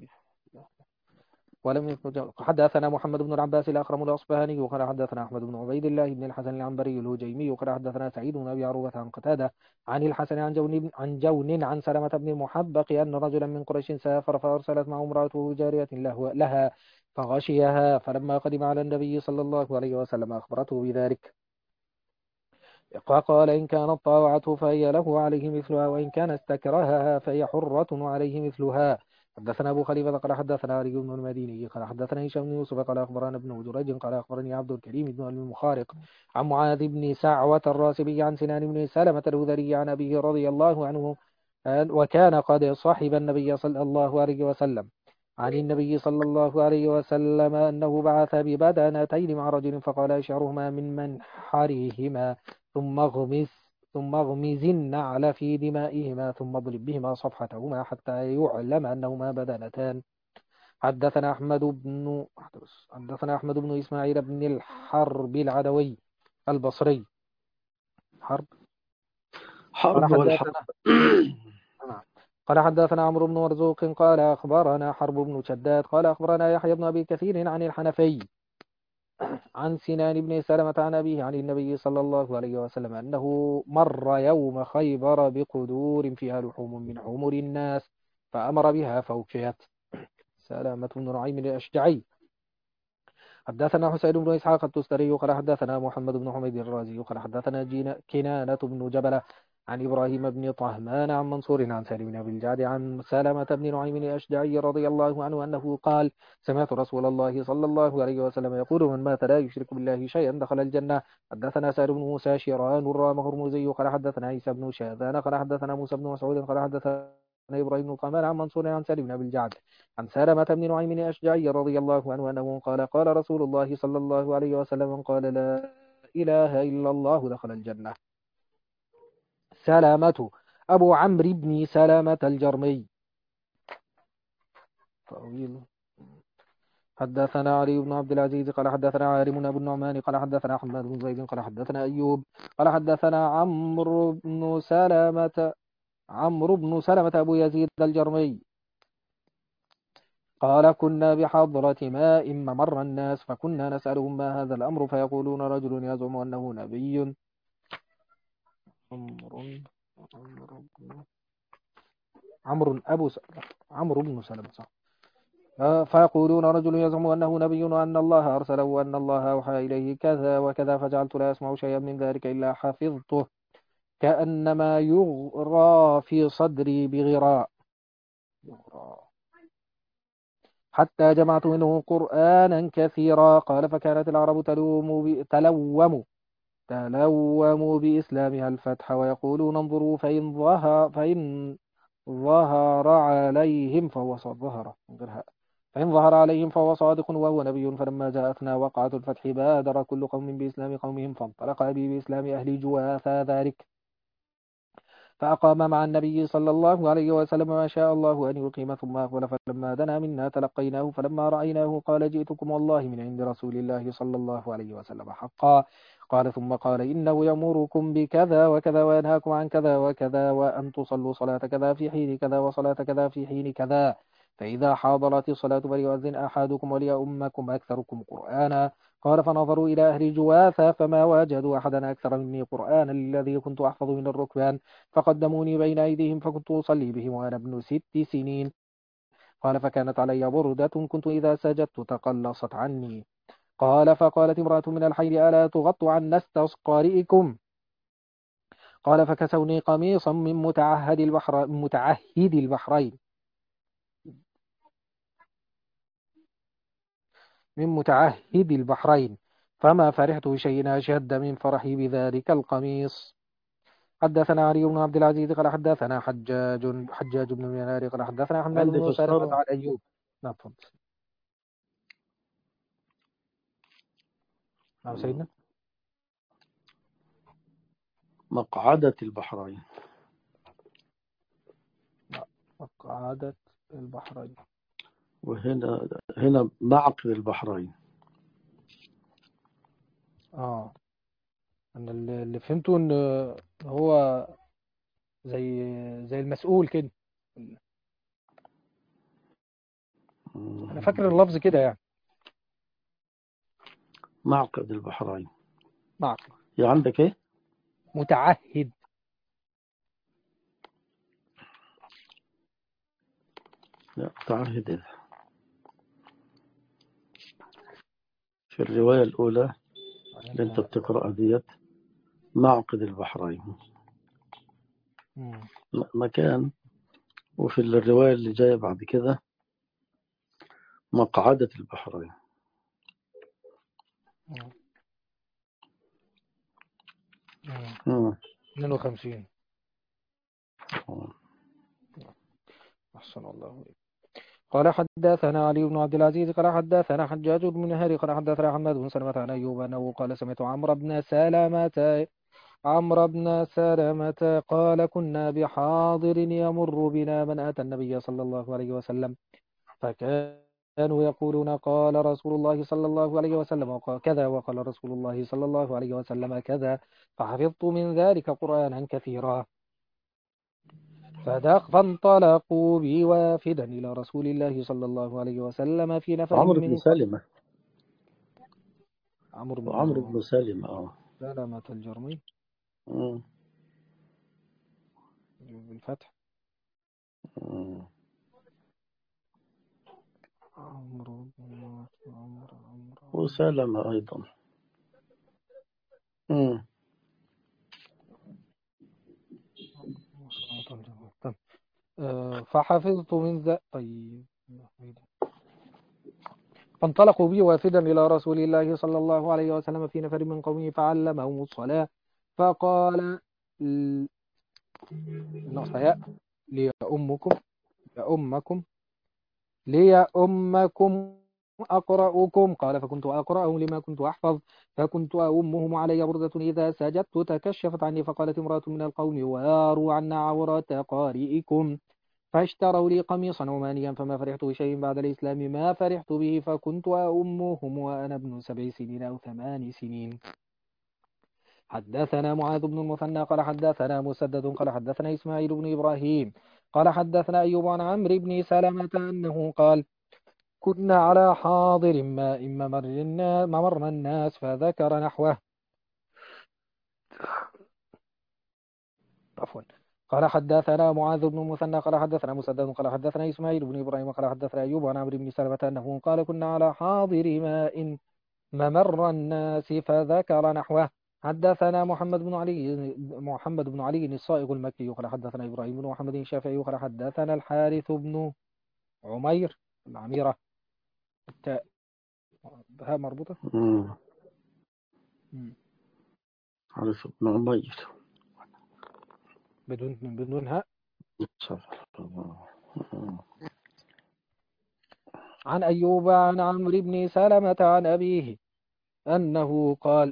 ولم يذكر. حدثنا محمد بن العباس الأخرم الأصبهاني وقال حدثنا أحمد بن عبيد الله بن الحسن العنبري الهجيمي وقال حدثنا سعيد بن أبي عروبة عن قتادة عن الحسن عن جون عن جون عن سلمة بن المحبق أن رجلا من قريش سافر فأرسلت معه امرأته جارية له لها فغشيها فلما قدم على النبي صلى الله عليه وسلم أخبرته بذلك فقال إن كانت طاوعته فهي له عليه مثلها وإن كان استكرهها فهي حرة وعليه مثلها. حدثنا أبو خليفة قال حدثنا علي بن المديني قال حدثنا هشام بن يوسف قال أخبرنا ابن جريج قال أخبرني عبد الكريم بن المخارق عن معاذ بن سعوة الراسبي عن سنان بن سلمة الهذلي عن أبيه رضي الله عنه وكان قد صحب النبي صلى الله عليه وسلم عن النبي صلى الله عليه وسلم أنه بعث ببدنتين مع رجل فقال أشعرهما من منحرهما ثم اغمس ثم اغمز النعل في دمائهما ثم اضرب بهما صفحتهما حتى يعلم أنهما بدنتان. حدثنا أحمد بن حدثنا أحمد بن إسماعيل بن الحرب العدوي البصري حرب حرب والحرب قال حدثنا عمرو بن مرزوق قال أخبرنا حرب بن شداد قال أخبرنا يحيى بن أبي كثير عن الحنفي عن سنان بن سلمة عن أبيه عن النبي صلى الله عليه وسلم أنه مر يوم خيبر بقدور فيها لحوم من حمر الناس فأمر بها فوفيت. سلامة بن نعيم الأشجعي. حدثنا حسين بن إسحاق التستري قال حدثنا محمد بن حميد الرازي قال حدثنا جينا- كنانة بن جبلة عن إبراهيم بن طهمان عن منصور عن سالم بن أبي الجعد عن سلمة بن نعيم الأشجعي رضي الله عنه أنه قال سمعت رسول الله صلى الله عليه وسلم يقول من مات لا يشرك بالله شيئا دخل الجنة. حدثنا سائر بن موسى شيران الرام هرمزي قال حدثنا عيسى بن شاذان قال حدثنا موسى بن مسعود قال حدثنا إبراهيم بن طهمان عن منصور عن سالم بن أبي الجعد عن سلمة بن نعيم الأشجعي رضي الله عنه أنه قال قال رسول الله صلى الله عليه وسلم قال لا إله إلا الله دخل الجنة. سلامة أبو عمرو بن سلامة الجرمي طويل. حدثنا علي بن عبد العزيز قال حدثنا عارم أبو النعمان قال حدثنا حماد بن زيد قال حدثنا أيوب قال حدثنا عمرو بن سلامة عمرو بن سلمة أبو يزيد الجرمي قال كنا بحضرة ماء ممر الناس فكنا نسألهم ما هذا الأمر فيقولون رجل يزعم أنه نبي. عمرو عمرو بن عمرو أبو س... عمرو بن سلمة صح. فيقولون رجل يزعم أنه نبي وأن الله أرسله وأن الله أوحى إليه كذا وكذا فجعلت لا أسمع شيئا من ذلك إلا حفظته كأنما يغرى في صدري بغراء حتى جمعت منه قرآنا كثيرا. قال فكانت العرب تلوم ب... تلوم تلوم بإسلامها الفتح ويقولون انظروا فإن ظهر فإن ظهر عليهم فهو ظهر فإن ظهر عليهم فهو صادق وهو نبي. فلما جاءتنا وقعة الفتح بادر كل قوم بإسلام قومهم فانطلق أبي بإسلام أهل جواثا ذلك فأقام مع النبي صلى الله عليه وسلم ما شاء الله أن يقيم ثم أقبل فلما دنا منا تلقيناه فلما رأيناه قال جئتكم والله من عند رسول الله صلى الله عليه وسلم حقا. قال ثم قال إنه يأمركم بكذا وكذا وينهاكم عن كذا وكذا وأن تصلوا صلاة كذا في حين كذا وصلاة كذا في حين كذا فإذا حاضرت الصلاة فليؤذن أحدكم وليؤمكم أكثركم قرآنا. قال فنظروا إلى أهل جواثة فما وجدوا أحدا أكثر مني قرآنا الذي كنت أحفظ من الركبان فقدموني بين أيديهم فكنت أصلي بهم وأنا ابن ست سنين. قال فكانت علي بردة كنت إذا سجدت تقلصت عني. قال فقالت امرأة من الحي ألا تغطوا عن نستس قارئكم. قال فكسوني قميصا من متعهد البحر متعهد البحرين من متعهد البحرين فما فرحت بشيء أشد من فرحي بذلك القميص. حدثنا علي بن عبد العزيز قال حدثنا حجاج حجاج بن منار قال حدثنا حماد عندي بن سلمة فسرة عن أيوب. نعم تفضل. نعم سيدنا. مقعدة البحرين. مقعدة البحرين وهنا هنا معقد البحرين. اه انا اللي اللي فهمته ان هو زي زي المسؤول كده. انا فاكر اللفظ كده يعني معقد البحرين. معقد يا عندك ايه؟ متعهد. لا متعهد إيه؟ في الرواية الأولى اللي أنت بتقرأ ديت معقد البحرين مكان، وفي الرواية اللي جاية بعد كده مقعدة البحرين. اثنين وخمسين. أحسن الله. قال حدثنا علي بن عبد العزيز قال حدثنا حجاج بن منهار قال حدثنا حماد بن سلمة عن أيوب أنه قال سمعت عمرو بن سلمة عمرو بن سلمة قال كنا بحاضر يمر بنا من أتى النبي صلى الله عليه وسلم فكانوا يقولون قال رسول الله صلى الله عليه وسلم كذا وقال رسول الله صلى الله عليه وسلم كذا فحفظت من ذلك قرآنا كثيرا. فانطلقوا بي وافدا إلى رسول الله صلى الله عليه وسلم في نفر عمرو بن من سلمة. عمرو بن عمرو بن سلمة اه سلمة الجرمي بالفتح. عمرو بن عمرو عمرو وسلمة أيضا. مم. آه، فحفظت من ذا طيب. فانطلقوا بي وافدا إلى رسول الله صلى الله عليه وسلم في نفر من قومه فعلمهم الصلاة فقال نقص ياء لأمكم لأمكم ليأمكم أقرأكم قال فكنت أقرأهم لما كنت أحفظ فكنت أؤمهم علي بردة إذا سجدت تكشفت عني فقالت امرأة من القوم واروا عنا عورة قارئكم فاشتروا لي قميصا عمانيا فما فرحت بشيء بعد الإسلام ما فرحت به فكنت أؤمهم وأنا ابن سبع سنين أو ثمان سنين. حدثنا معاذ بن المثنى قال حدثنا مسدد قال حدثنا إسماعيل بن إبراهيم قال حدثنا أيوب عن عمرو بن سلمة أنه قال كنا على حاضر ماء ممر الناس فذكر نحوه. عفوا. قال حدثنا معاذ بن المثنى قال حدثنا مسدد قال حدثنا إسماعيل بن إبراهيم قال حدثنا أيوب عن عمرو بن سلمة أنه قال كنا على حاضر ماء ممر الناس فذكر نحوه. حدثنا محمد بن علي محمد بن علي الصائغ المكي قال حدثنا إبراهيم بن محمد الشافعي قال حدثنا الحارث بن عمير العميرة التاء بها مربوطة حارث بن عمير بدون بدونها. عن أيوب عن عمرو بن سلمة عن أبيه أنه قال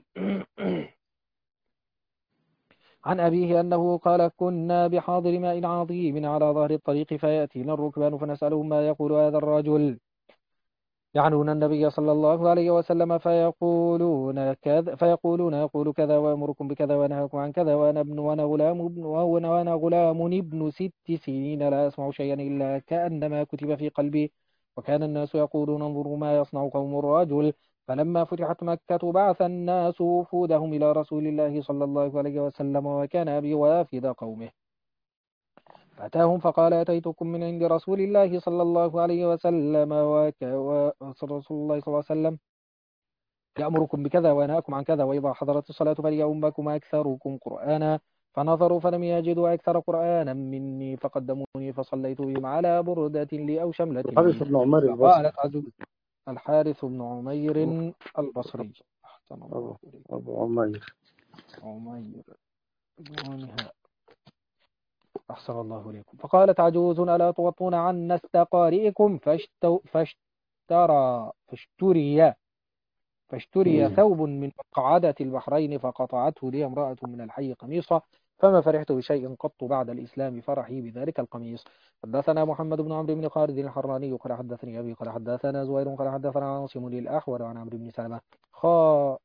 عن أبيه أنه قال كنا بحاضر ماء عظيم على ظهر الطريق فيأتينا الركبان فنسألهم ما يقول هذا الرجل يعنون النبي صلى الله عليه وسلم فيقولون كذا فيقولون يقول كذا ويأمركم بكذا وينهاكم عن كذا وأنا ابن وأنا غلام ابن وأنا غلام ابن ست سنين لا أسمع شيئا إلا كأنما كتب في قلبي وكان الناس يقولون انظروا ما يصنع قوم الرجل. فلما فتحت مكة بعث الناس وفودهم إلى رسول الله صلى الله عليه وسلم وكان أبي وافد قومه فأتاهم فقال أتيتكم من عند رسول الله صلى الله عليه وسلم ورسول الله صلى الله عليه وسلم يأمركم بكذا وينهاكم عن كذا وإذا حضرت الصلاة فليؤمكم أكثركم قرآنا فنظروا فلم يجدوا أكثر قرآنا مني فقدموني فصليت بهم على بردة لي أو شملة الحارث بن عمير البصري. فقالت عجوز الحارث بن عمير البصري أبو, أبو عمير عمير بنها أحسن الله إليكم. فقالت عجوز ألا تغطون عن نستقارئكم فاشتو فاشترى فاشتري فاشتري ثوب من مقعدة البحرين فقطعته لي امرأة من الحي قميصا فما فرحت بشيء قط بعد الإسلام فرحي بذلك القميص. حدثنا محمد بن عمرو بن خالد الحراني قال حدثني أبي قال حدثنا زهير قال حدثنا عاصم للأحول عن عمرو بن سلمة خا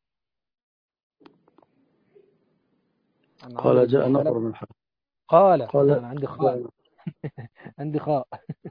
قال جاء نفر من حق قال قال أنا عندي خاء عندي خاء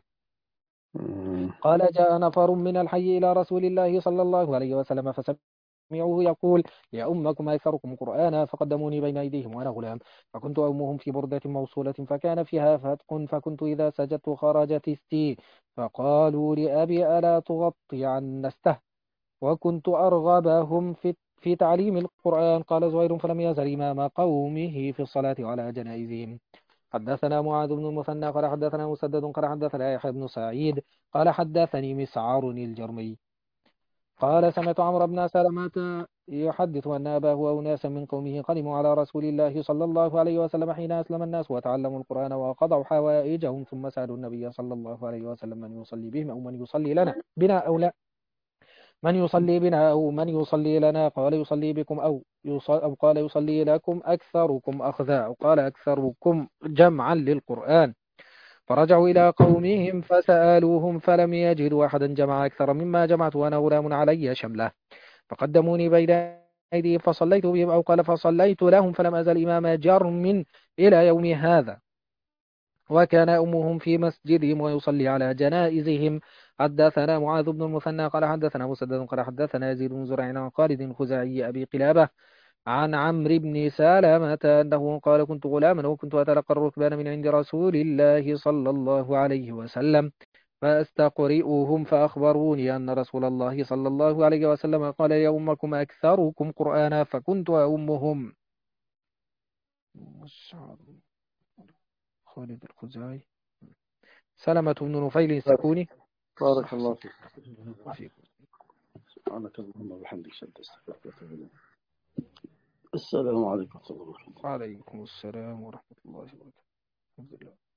قال جاء نفر من الحي إلى رسول الله صلى الله عليه وسلم فسمعوه يقول يا أمكم أكثركم قرآنا فقدموني بين أيديهم وأنا غلام فكنت أمهم في بردة موصولة فكان فيها فتق فكنت إذا سجدت خرجت استي فقالوا لأبي ألا تغطي عن نسته وكنت أرغبهم في في تعليم القرآن. قال زهير فلم يزل إمام قومه في الصلاة على جنائزهم. حدثنا معاذ بن المثنى قال حدثنا مسدد قال حدثنا يحيى بن سعيد قال حدثني مسعر الجرمي قال سمعت عمرو بن سلمة يحدث أن أباه وأناسا من قومه قدموا على رسول الله صلى الله عليه وسلم حين أسلم الناس وتعلموا القرآن وقضوا حوائجهم ثم سألوا النبي صلى الله عليه وسلم من يصلي بهم أو من يصلي لنا بنا أو لا من يصلي بنا أو من يصلي لنا قال يصلي بكم أو, يصلي أو قال يصلي لكم أكثركم أخذا أو قال أكثركم جمعا للقرآن. فرجعوا إلى قومهم فسألوهم فلم يجدوا أحدا جمع أكثر مما جمعت وأنا غلام علي شمله فقدموني بين أيديهم فصليت بهم أو قال فصليت لهم فلم أزل إمام جرم إلى يوم هذا وكان أمهم في مسجدهم ويصلي على جنائزهم. حدثنا معاذ بن المثنى قال حدثنا مسدد قال حدثنا يزيد بن زرع عن خالد خزاعي أبي قلابة عن عمرو بن سلمة أنه قال كنت غلاما وكنت أتلقى الركبان من عند رسول الله صلى الله عليه وسلم فأستقرئهم فأخبروني أن رسول الله صلى الله عليه وسلم قال يومكم أكثركم قرآنا فكنت أمهم. خالد الخزاعي. سلمة بن نفيل السكوني. بارك الله فيك. وفيكم. سبحانك اللهم وبحمدك أشهد أن لا إله إلا أنت. السلام عليكم ورحمة الله وبركاته. وعليكم السلام ورحمة الله وبركاته. الحمد لله.